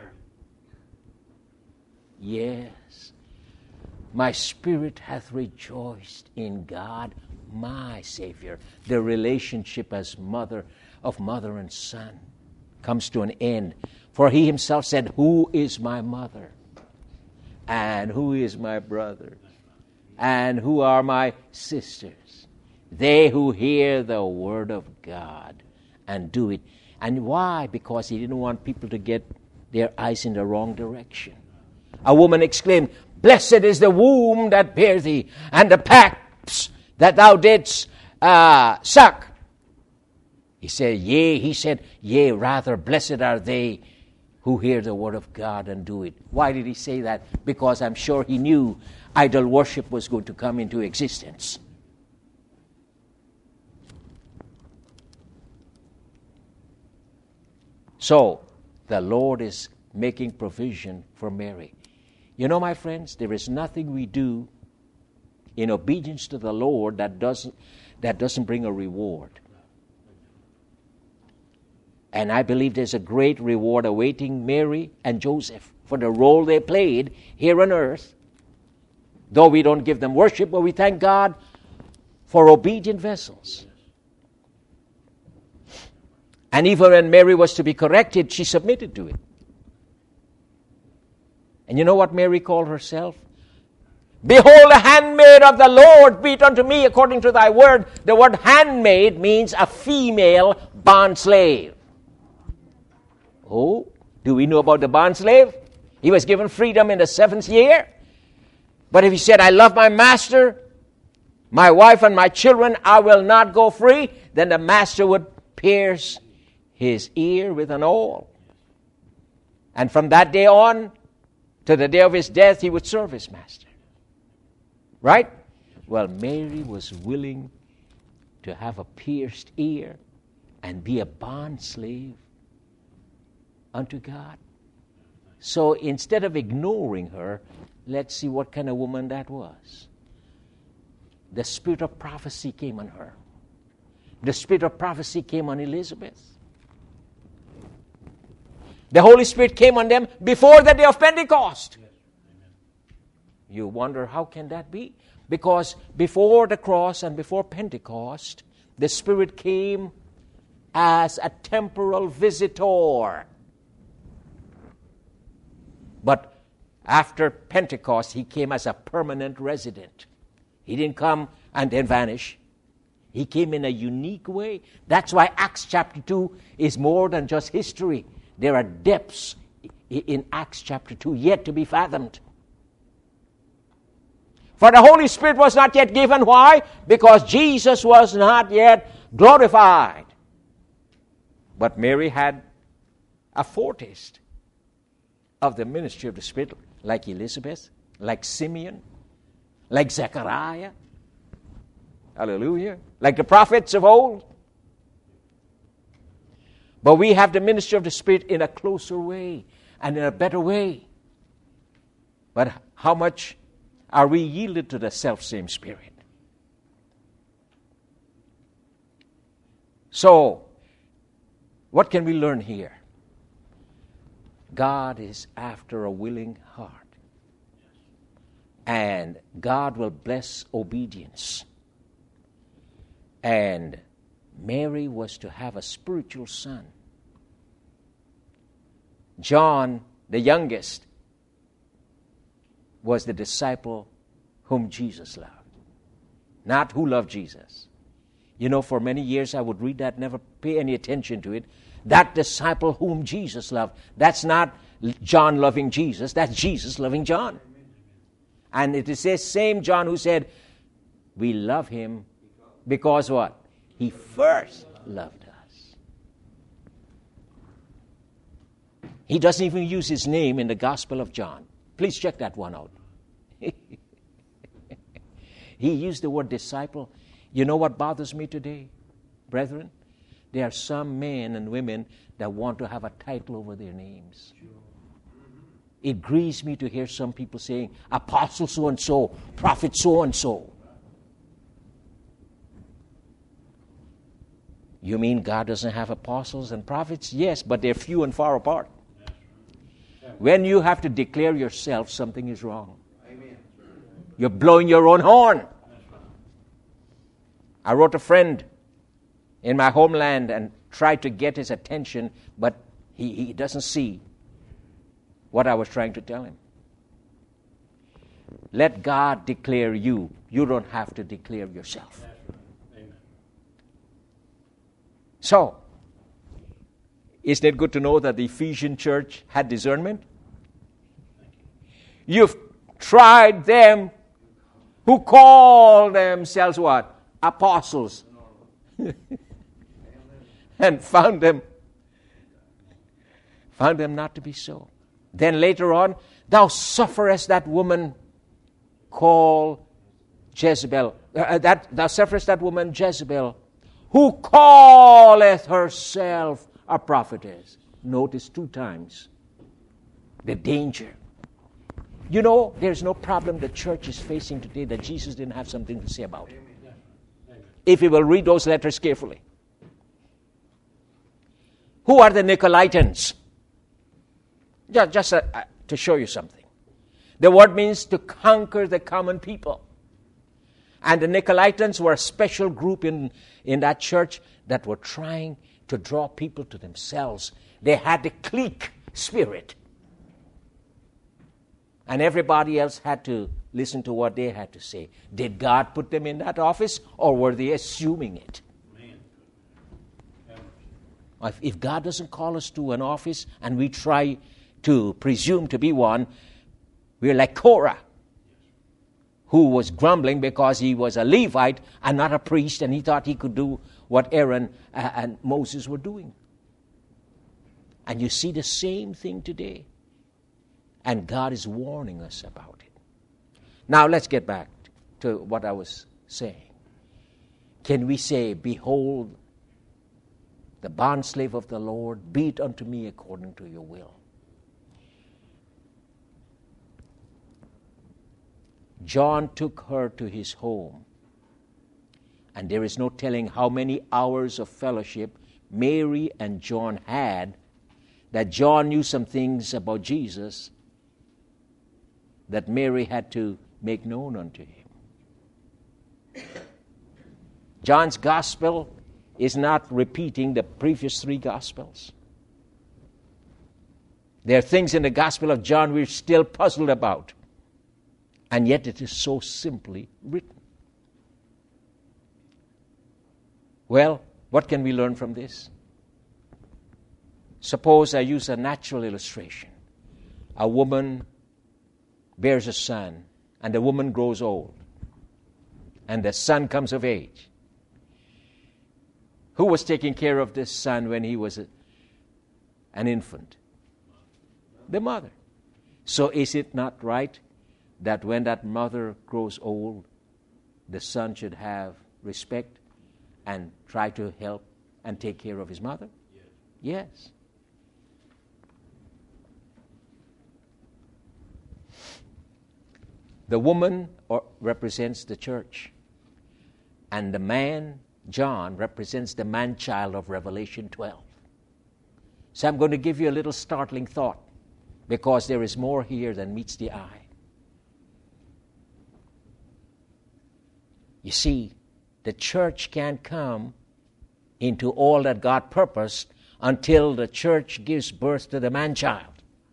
Yes. My spirit hath rejoiced in God, my Savior. The relationship as mother and son comes to an end. For he himself said, who is my mother? And who is my brother? And who are my sisters? They who hear the word of God and do it. And why? Because he didn't want people to get their eyes in the wrong direction. A woman exclaimed, "Blessed is the womb that bare thee, and the paps that thou didst suck." He said, yea, rather, blessed are they who hear the word of God and do it. Why did he say that? Because I'm sure he knew idol worship was going to come into existence. So, the Lord is making provision for Mary. You know, my friends, there is nothing we do in obedience to the Lord that doesn't bring a reward. And I believe there's a great reward awaiting Mary and Joseph for the role they played here on earth. Though we don't give them worship, but we thank God for obedient vessels. And even when Mary was to be corrected, she submitted to it. And you know what Mary called herself? "Behold, the handmaid of the Lord, be it unto me according to thy word." The word handmaid means a female bondslave. Oh, do we know about the bondslave? He was given freedom in the 7th year. But if he said, "I love my master, my wife and my children, I will not go free," then the master would pierce his ear with an awl. And from that day on to the day of his death, he would serve his master. Right? Well, Mary was willing to have a pierced ear and be a bondslave unto God. So instead of ignoring her, let's see what kind of woman that was. The spirit of prophecy came on her. The spirit of prophecy came on Elizabeth. The Holy Spirit came on them before the day of Pentecost. You wonder, how can that be? Because before the cross and before Pentecost, the Spirit came as a temporal visitor. But after Pentecost, he came as a permanent resident. He didn't come and then vanish. He came in a unique way. That's why Acts chapter 2 is more than just history. There are depths in Acts chapter 2 yet to be fathomed. For the Holy Spirit was not yet given. Why? Because Jesus was not yet glorified. But Mary had a foretaste of the ministry of the Spirit, like Elizabeth, like Simeon, like Zechariah. Hallelujah. Like the prophets of old. But we have the ministry of the Spirit in a closer way and in a better way. But how much are we yielded to the self-same Spirit? So, what can we learn here? God is after a willing heart. And God will bless obedience. And Mary was to have a spiritual son. John, the youngest, was the disciple whom Jesus loved. Not who loved Jesus. You know, for many years I would read that, never pay any attention to it. That disciple whom Jesus loved. That's not John loving Jesus. That's Jesus loving John. And it is this same John who said, we love him because what? He first loved us. He doesn't even use his name in the Gospel of John. Please check that one out. He used the word disciple. You know what bothers me today, brethren? There are some men and women that want to have a title over their names. It grieves me to hear some people saying, Apostle so-and-so, Prophet so-and-so. You mean God doesn't have apostles and prophets? Yes, but they're few and far apart. When you have to declare yourself, something is wrong. You're blowing your own horn. I wrote a friend in my homeland and tried to get his attention, but he doesn't see what I was trying to tell him. Let God declare you. You don't have to declare yourself. So, isn't it good to know that the Ephesian church had discernment? You've tried them who call themselves what? Apostles. And found them not to be so. Then later on, thou sufferest that woman called Jezebel. Thou sufferest that woman Jezebel, who calleth herself a prophetess. Notice 2 times the danger. You know, there's no problem the church is facing today that Jesus didn't have something to say about it. If you will read those letters carefully. Who are the Nicolaitans? Just to show you something. The word means to conquer the common people. And the Nicolaitans were a special group in that church that were trying to draw people to themselves. They had the clique spirit. And everybody else had to listen to what they had to say. Did God put them in that office, or were they assuming it? If God doesn't call us to an office and we try to presume to be one, we're like Korah, who was grumbling because he was a Levite and not a priest, and he thought he could do what Aaron and Moses were doing. And you see the same thing today. And God is warning us about it. Now let's get back to what I was saying. Can we say, behold, the bondslave of the Lord, be it unto me according to your will? John took her to his home. And there is no telling how many hours of fellowship Mary and John had, that John knew some things about Jesus that Mary had to make known unto him. John's gospel is not repeating the previous 3 gospels. There are things in the gospel of John we're still puzzled about. And yet it is so simply written. Well, what can we learn from this? Suppose I use a natural illustration. A woman bears a son, and the woman grows old, and the son comes of age. Who was taking care of this son when he was an infant? The mother. So is it not right that when that mother grows old, the son should have respect and try to help and take care of his mother? Yes. The woman represents the church. And the man, John, represents the man-child of Revelation 12. So I'm going to give you a little startling thought, because there is more here than meets the eye. You see, the church can't come into all that God purposed until the church gives birth to the man-child.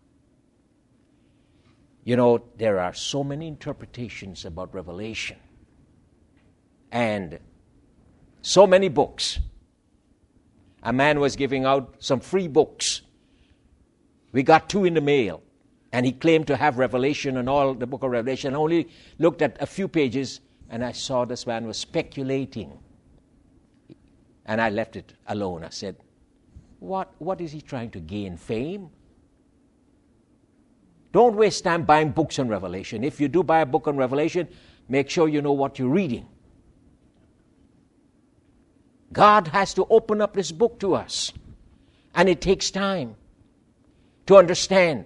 You know, there are so many interpretations about Revelation and so many books. A man was giving out some free books. We got 2 in the mail, and he claimed to have Revelation and all the book of Revelation. I only looked at a few pages, and I saw this man was speculating. And I left it alone. I said, what is he trying to gain? Fame? Don't waste time buying books on Revelation. If you do buy a book on Revelation, make sure you know what you're reading. God has to open up this book to us. And it takes time to understand.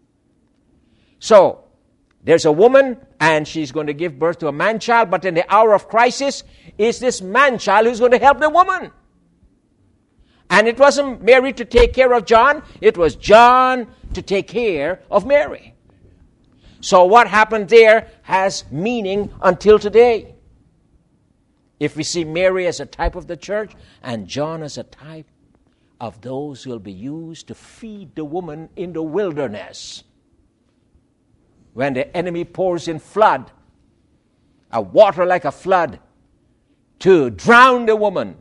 So, there's a woman, and she's going to give birth to a man-child, but in the hour of crisis, is this man-child who's going to help the woman. And it wasn't Mary to take care of John, it was John to take care of Mary. So what happened there has meaning until today. If we see Mary as a type of the church and John as a type of those who will be used to feed the woman in the wilderness, when the enemy pours in flood, a water like a flood, to drown the woman,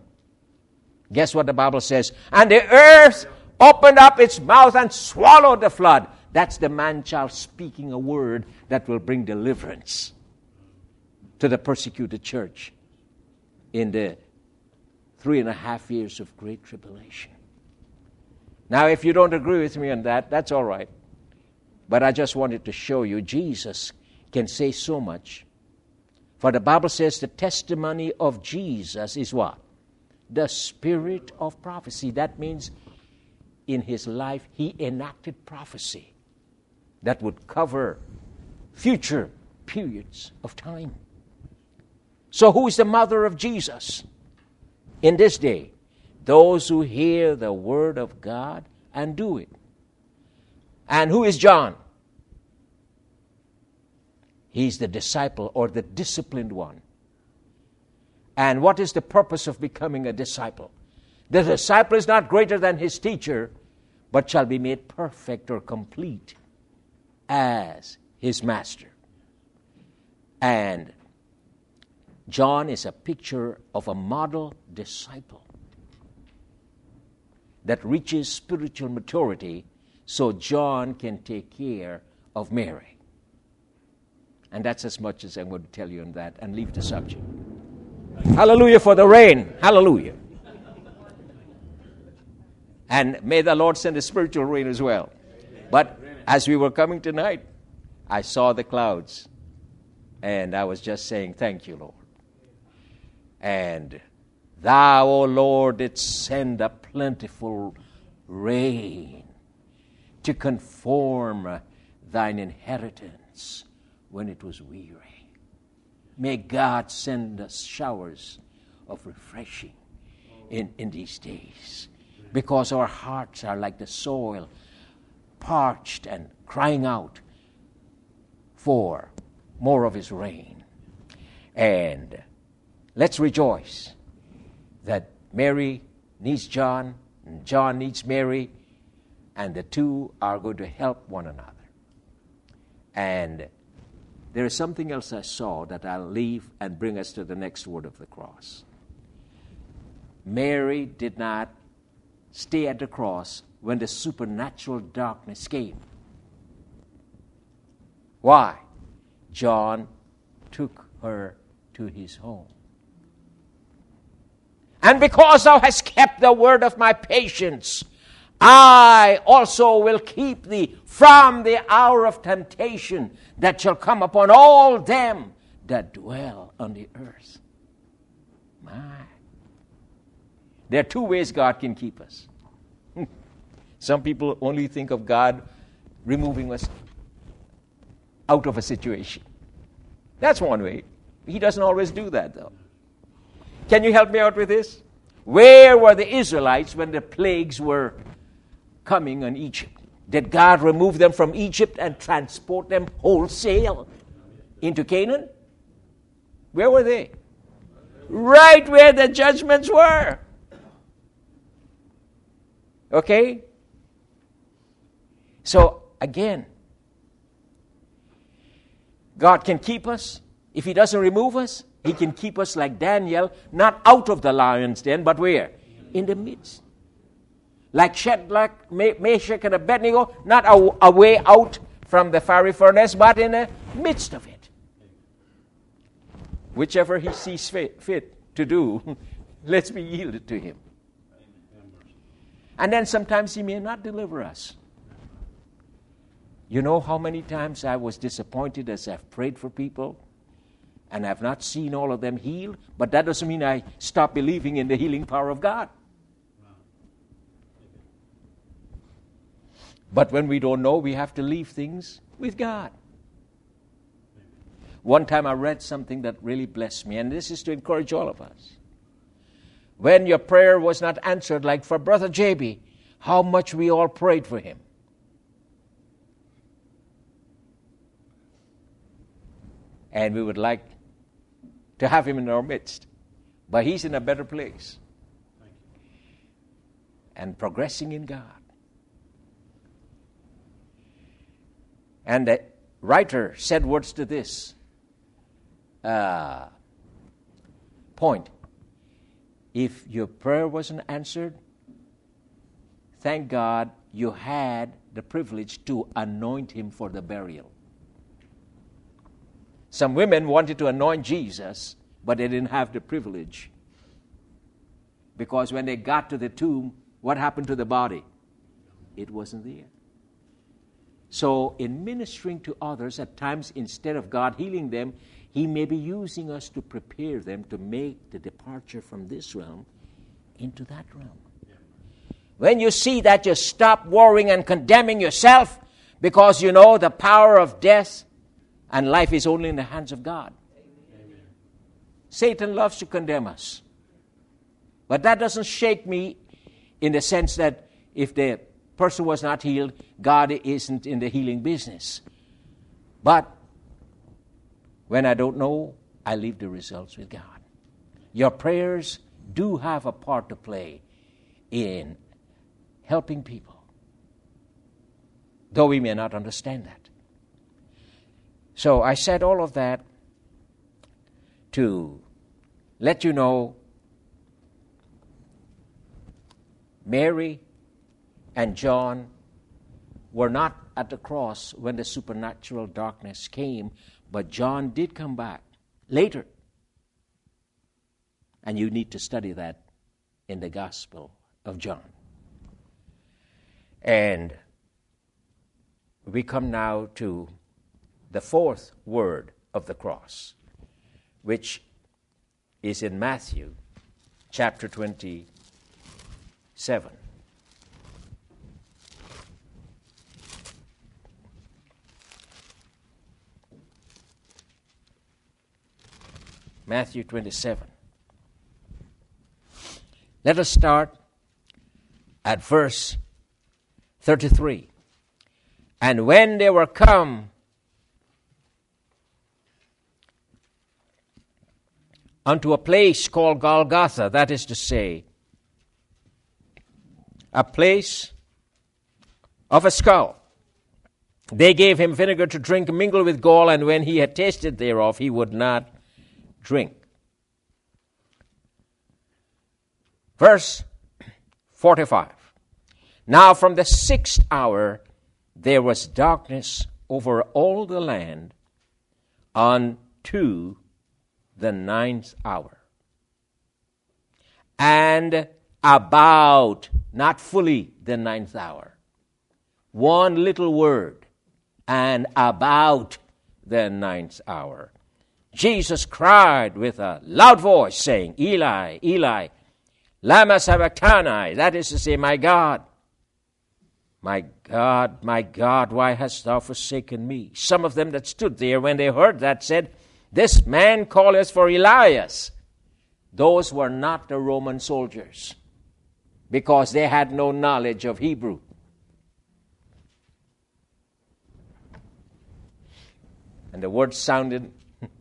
guess what the Bible says? And the earth opened up its mouth and swallowed the flood. That's the man-child speaking a word that will bring deliverance to the persecuted church in the 3.5 years of great tribulation. Now, if you don't agree with me on that, that's all right. But I just wanted to show you Jesus can say so much. For the Bible says the testimony of Jesus is what? The spirit of prophecy. That means in his life he enacted prophecy that would cover future periods of time. So who is the mother of Jesus in this day? Those who hear the word of God and do it. And who is John? He's the disciple or the disciplined one. And what is the purpose of becoming a disciple? The disciple is not greater than his teacher, but shall be made perfect or complete as his master. And John is a picture of a model disciple that reaches spiritual maturity so John can take care of Mary. And that's as much as I'm going to tell you on that and leave the subject. Hallelujah for the rain. Hallelujah. And may the Lord send a spiritual rain as well. But as we were coming tonight, I saw the clouds. And I was just saying, thank you, Lord. And thou, O Lord, didst send a plentiful rain to conform thine inheritance when it was weary. May God send us showers of refreshing in these days, because our hearts are like the soil, parched and crying out for more of his rain. And let's rejoice that Mary needs John, and John needs Mary, and the two are going to help one another. And there is something else I saw that I'll leave and bring us to the next word of the cross. Mary did not stay at the cross when the supernatural darkness came. Why? John took her to his home. And because thou hast kept the word of my patience, I also will keep thee from the hour of temptation that shall come upon all them that dwell on the earth. My. There are two ways God can keep us. Some people only think of God removing us out of a situation. That's one way. He doesn't always do that, though. Can you help me out with this? Where were the Israelites when the plagues were coming on Egypt? Did God remove them from Egypt and transport them wholesale into Canaan? Where were they? Right where the judgments were. Okay? So, again, God can keep us. If he doesn't remove us, he can keep us like Daniel, not out of the lion's den, but where? In the midst. Like Shadrach, Meshach, and Abednego, not a way out from the fiery furnace, but in the midst of it. Whichever he sees fit to do, let's be yielded to him. And then sometimes he may not deliver us. You know how many times I was disappointed as I've prayed for people and I've not seen all of them healed, but that doesn't mean I stop believing in the healing power of God. But when we don't know, we have to leave things with God. One time I read something that really blessed me, and this is to encourage all of us. When your prayer was not answered, like for Brother J.B., how much we all prayed for him. And we would like to have him in our midst. But he's in a better place. And progressing in God. And the writer said words to this point. If your prayer wasn't answered, thank God you had the privilege to anoint him for the burial. Some women wanted to anoint Jesus, but they didn't have the privilege. Because when they got to the tomb, what happened to the body? It wasn't there. So in ministering to others, at times instead of God healing them, He may be using us to prepare them to make the departure from this realm into that realm. When you see that, you stop worrying and condemning yourself, because you know the power of death and life is only in the hands of God. Amen. Satan loves to condemn us. But that doesn't shake me in the sense that if the person was not healed, God isn't in the healing business. But when I don't know, I leave the results with God. Your prayers do have a part to play in helping people, though we may not understand that. So I said all of that to let you know Mary and John were not at the cross when the supernatural darkness came, but John did come back later. And you need to study that in the Gospel of John. And we come now to the fourth word of the cross, which is in Matthew chapter 27. Matthew 27. Let us start at verse 33. And when they were come unto a place called Golgotha, that is to say, a place of a skull, they gave him vinegar to drink mingled with gall, and when he had tasted thereof, he would not drink. Verse 45. Now from the 6th hour there was darkness over all the land unto the 9th hour. And about, not fully the 9th hour, one little word, and about the 9th hour, Jesus cried with a loud voice, saying, Eli, Eli, lama sabachthani, that is to say, my God, my God, why hast thou forsaken me? Some of them that stood there, when they heard that, said, This man calleth for Elias. Those were not the Roman soldiers, because they had no knowledge of Hebrew. And the word sounded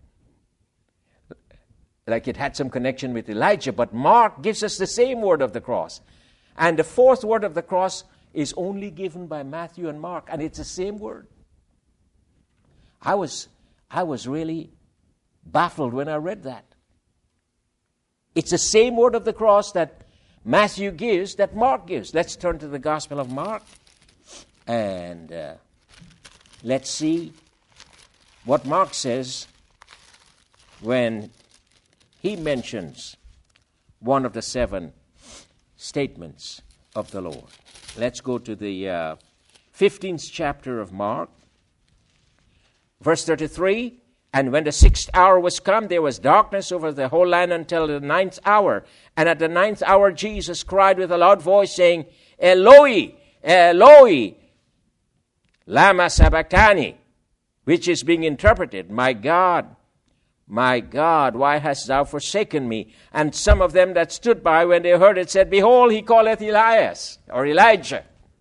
like it had some connection with Elijah, but Mark gives us the same word of the cross. And the fourth word of the cross is only given by Matthew and Mark, and it's the same word. I was really baffled when I read that. It's the same word of the cross that Matthew gives, that Mark gives. Let's turn to the Gospel of Mark, and let's see what Mark says when he mentions one of the 7 statements of the Lord. Let's go to the 15th chapter of Mark, verse 33. And when the 6th hour was come, there was darkness over the whole land until the 9th hour. And at the 9th hour, Jesus cried with a loud voice, saying, Eloi, Eloi, lama sabachthani, which is being interpreted, my God, why hast thou forsaken me? And some of them that stood by, when they heard it, said, Behold, he calleth Elias, or Elijah.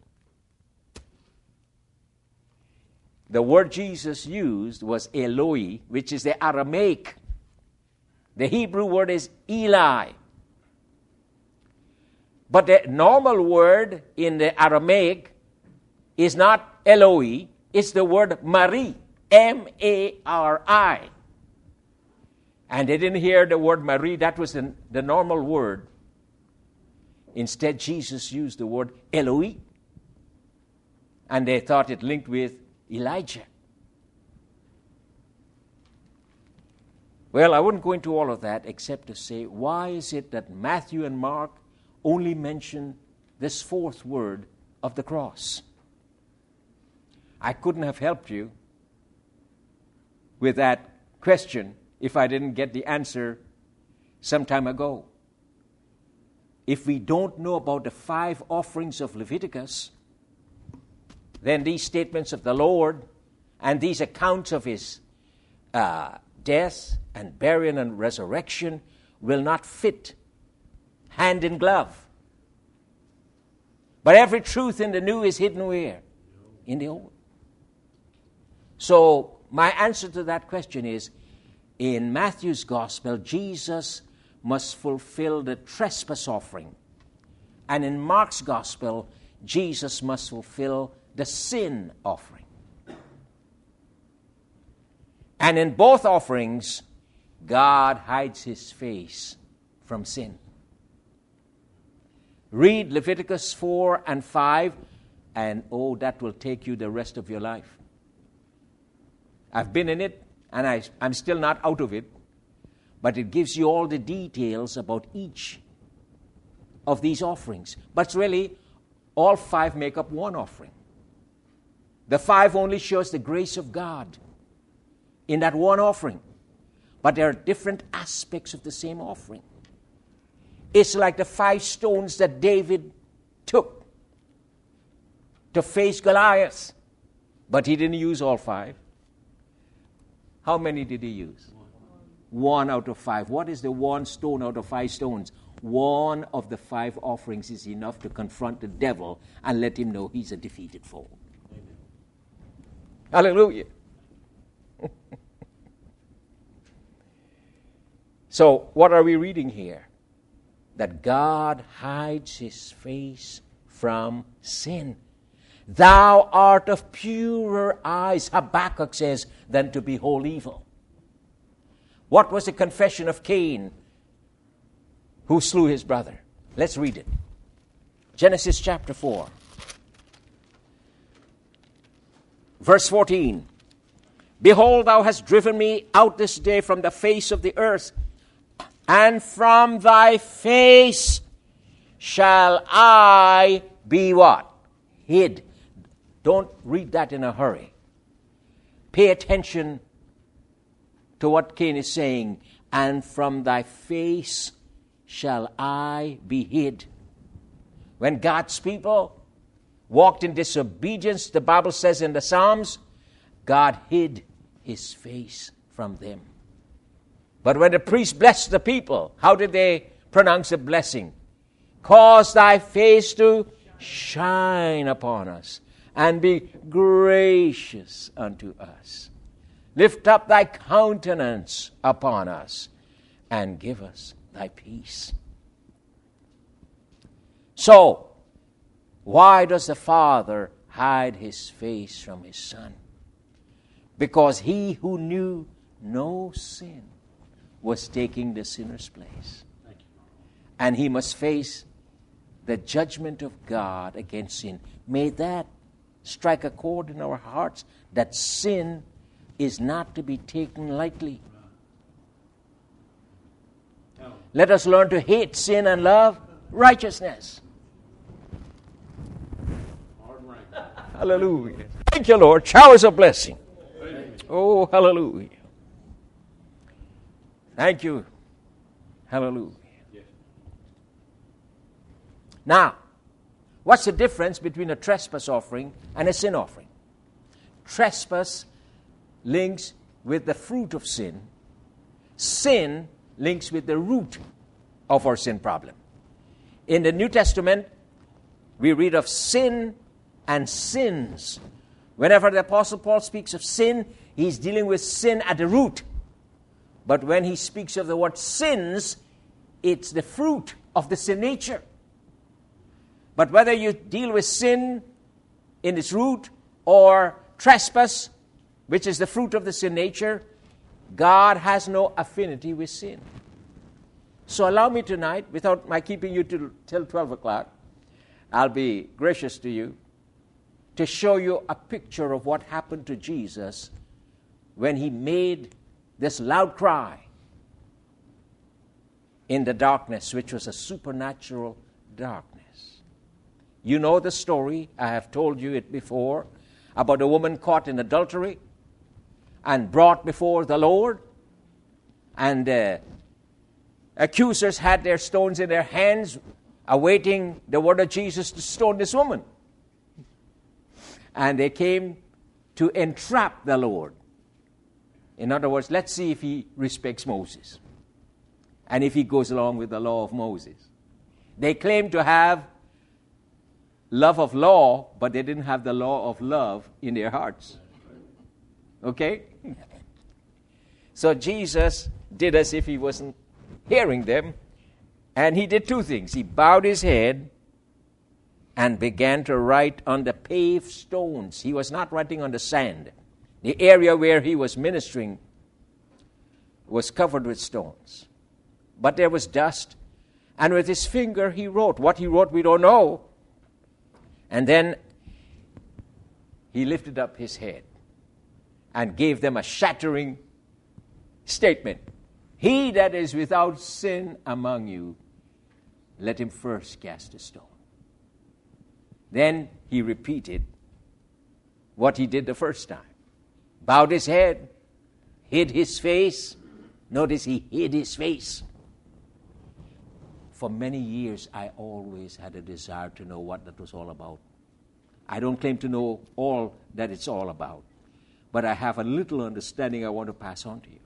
The word Jesus used was Eloi, which is the Aramaic. The Hebrew word is Eli. But the normal word in the Aramaic is not Eloi, it's the word Mari, M-A-R-I. And they didn't hear the word Mary, that was the normal word. Instead, Jesus used the word Eloi. And they thought it linked with Elijah. Well, I wouldn't go into all of that except to say, why is it that Matthew and Mark only mention this fourth word of the cross? I couldn't have helped you with that question if I didn't get the answer some time ago. If we don't know about the 5 offerings of Leviticus, then these statements of the Lord and these accounts of his death and burial and resurrection will not fit hand in glove. But every truth in the new is hidden where? In the old. So my answer to that question is, in Matthew's gospel, Jesus must fulfill the trespass offering. And in Mark's gospel, Jesus must fulfill the sin offering. And in both offerings, God hides his face from sin. Read Leviticus 4 and 5, and that will take you the rest of your life. I've been in it, and I'm still not out of it, but it gives you all the details about each of these offerings. But really, all 5 make up one offering. The 5 only shows the grace of God in that one offering. But there are different aspects of the same offering. It's like the 5 stones that David took to face Goliath. But he didn't use all 5. How many did he use? 1 out of 5. What is the 1 stone out of 5 stones? 1 of the 5 offerings is enough to confront the devil and let him know he's a defeated foe. Amen. Hallelujah. So, what are we reading here? That God hides his face from sin. Thou art of purer eyes, Habakkuk says, than to behold evil. What was the confession of Cain, who slew his brother? Let's read it. Genesis chapter 4. Verse 14. Behold, thou hast driven me out this day from the face of the earth, and from thy face shall I be what? Hid. Don't read that in a hurry. Pay attention to what Cain is saying. And from thy face shall I be hid. When God's people walked in disobedience, the Bible says in the Psalms, God hid his face from them. But when the priest blessed the people, how did they pronounce the blessing? Cause thy face to shine upon us and be gracious unto us. Lift up thy countenance upon us and give us thy peace. So, why does the Father hide his face from his Son? Because he who knew no sin was taking the sinner's place. And he must face the judgment of God against sin. May that strike a chord in our hearts, that sin is not to be taken lightly. Let us learn to hate sin and love righteousness. Hallelujah. Thank you, Lord. Showers of blessing. Oh, hallelujah. Thank you. Hallelujah. Now, what's the difference between a trespass offering and a sin offering? Trespass links with the fruit of sin. Sin links with the root of our sin problem. In the New Testament, we read of sin and sins. Whenever the Apostle Paul speaks of sin, he's dealing with sin at the root. But when he speaks of the word sins, it's the fruit of the sin nature. But whether you deal with sin in its root or trespass, which is the fruit of the sin nature, God has no affinity with sin. So allow me tonight, without my keeping you till 12 o'clock, I'll be gracious to you. to show you a picture of what happened to Jesus when he made this loud cry in the darkness, which was a supernatural darkness. You know the story. I have told you it before about a woman caught in adultery and brought before the Lord. And accusers had their stones in their hands, awaiting the word of Jesus to stone this woman. And they came to entrap the Lord. In other words, let's see if he respects Moses and if he goes along with the law of Moses. They claimed to have love of law, but they didn't have the law of love in their hearts. Okay? So Jesus did as if he wasn't hearing them, and he did two things. He bowed his head and began to write on the paved stones. He was not writing on the sand. The area where he was ministering was covered with stones. But there was dust, and with his finger he wrote. What he wrote, we don't know. And then he lifted up his head and gave them a shattering statement. He that is without sin among you, let him first cast a stone. Then he repeated what he did the first time. Bowed his head, hid his face. Notice he hid his face. For many years, I always had a desire to know what that was all about. I don't claim to know all that it's all about, but I have a little understanding I want to pass on to you.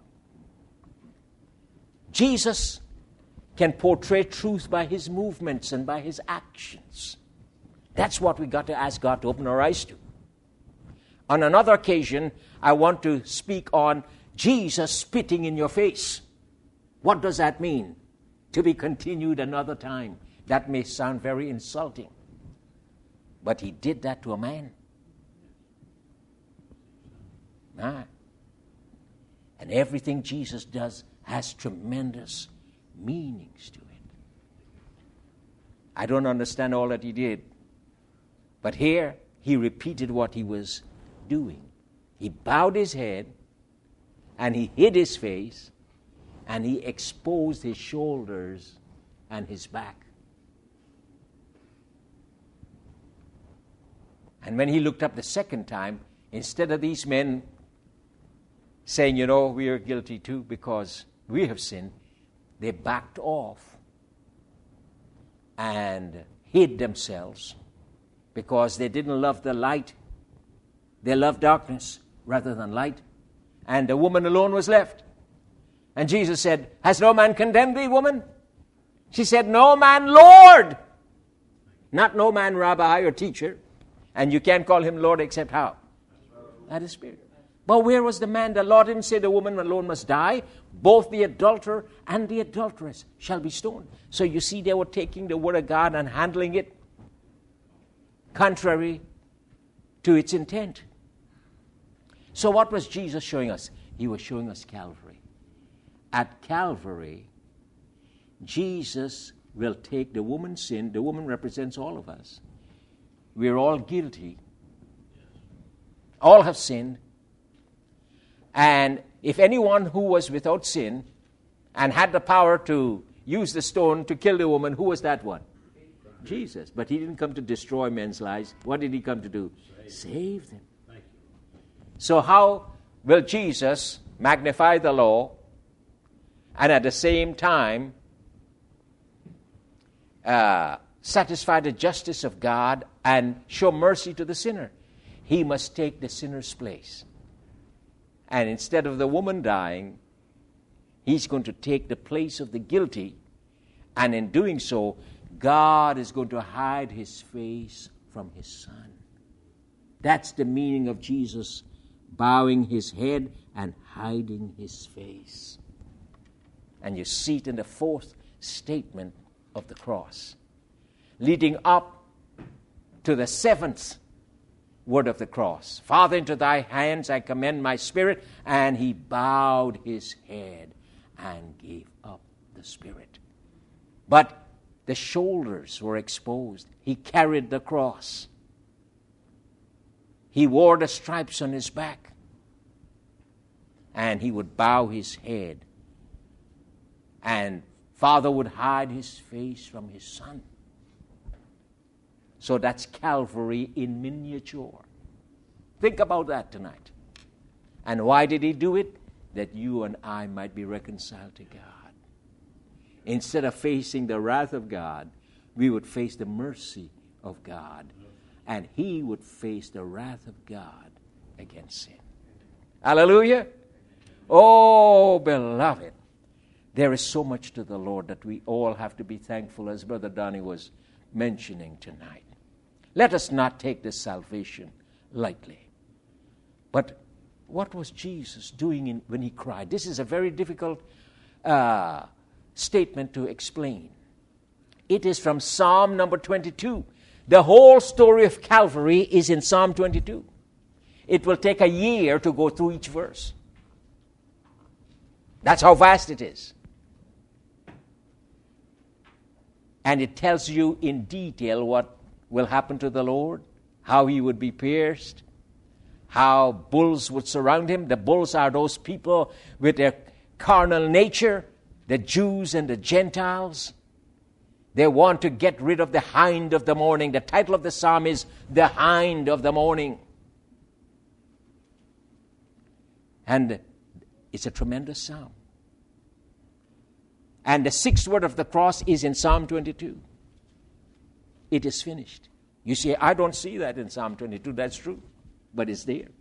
Jesus can portray truth by his movements and by his actions. That's what we got to ask God to open our eyes to. On another occasion, I want to speak on Jesus spitting in your face. What does that mean? To be continued another time. That may sound very insulting. But he did that to a man. And everything Jesus does has tremendous meanings to it. I don't understand all that he did. But here, he repeated what he was doing. He bowed his head, and he hid his face, and he exposed his shoulders and his back. And when he looked up the second time, instead of these men saying, you know, we are guilty too because we have sinned, they backed off and hid themselves because they didn't love the light. They loved darkness rather than light. And the woman alone was left. And Jesus said, has no man condemned thee, woman? She said, no man, Lord. Not no man, rabbi or teacher. And you can't call him Lord except how? By the Spirit. But where was the man? The Lord didn't say the woman alone must die. Both the adulterer and the adulteress shall be stoned. So you see, they were taking the word of God and handling it contrary to its intent. So what was Jesus showing us? He was showing us Calvary. At Calvary, Jesus will take the woman's sin. The woman represents all of us. We're all guilty. All have sinned. And if anyone who was without sin and had the power to use the stone to kill the woman, who was that one? Jesus. But he didn't come to destroy men's lives. What did he come to do? Save them. So how will Jesus magnify the law and at the same time satisfy the justice of God and show mercy to the sinner? He must take the sinner's place. And instead of the woman dying, he's going to take the place of the guilty. And in doing so, God is going to hide his face from his Son. That's the meaning of Jesus bowing his head and hiding his face. And you see it in the fourth statement of the cross, leading up to the seventh word of the cross. Father, into thy hands I commend my spirit. And he bowed his head and gave up the spirit. But the shoulders were exposed. He carried the cross. He wore the stripes on his back. And he would bow his head. And Father would hide his face from his Son. So that's Calvary in miniature. Think about that tonight. And why did he do it? That you and I might be reconciled to God. Instead of facing the wrath of God, we would face the mercy of God. And he would face the wrath of God against sin. Hallelujah. Oh, beloved, there is so much to the Lord that we all have to be thankful, as Brother Donnie was mentioning tonight. Let us not take this salvation lightly. But what was Jesus doing when he cried? This is a very difficult statement to explain. It is from Psalm number 22. The whole story of Calvary is in Psalm 22. It will take a year to go through each verse. That's how vast it is. And it tells you in detail what will happen to the Lord, how he would be pierced, how bulls would surround him. The bulls are those people with their carnal nature, the Jews and the Gentiles. They want to get rid of the hind of the morning. The title of the psalm is The Hind of the Morning. And it's a tremendous psalm. And the sixth word of the cross is in Psalm 22. It is finished. You say, I don't see that in Psalm 22. That's true. But it's there.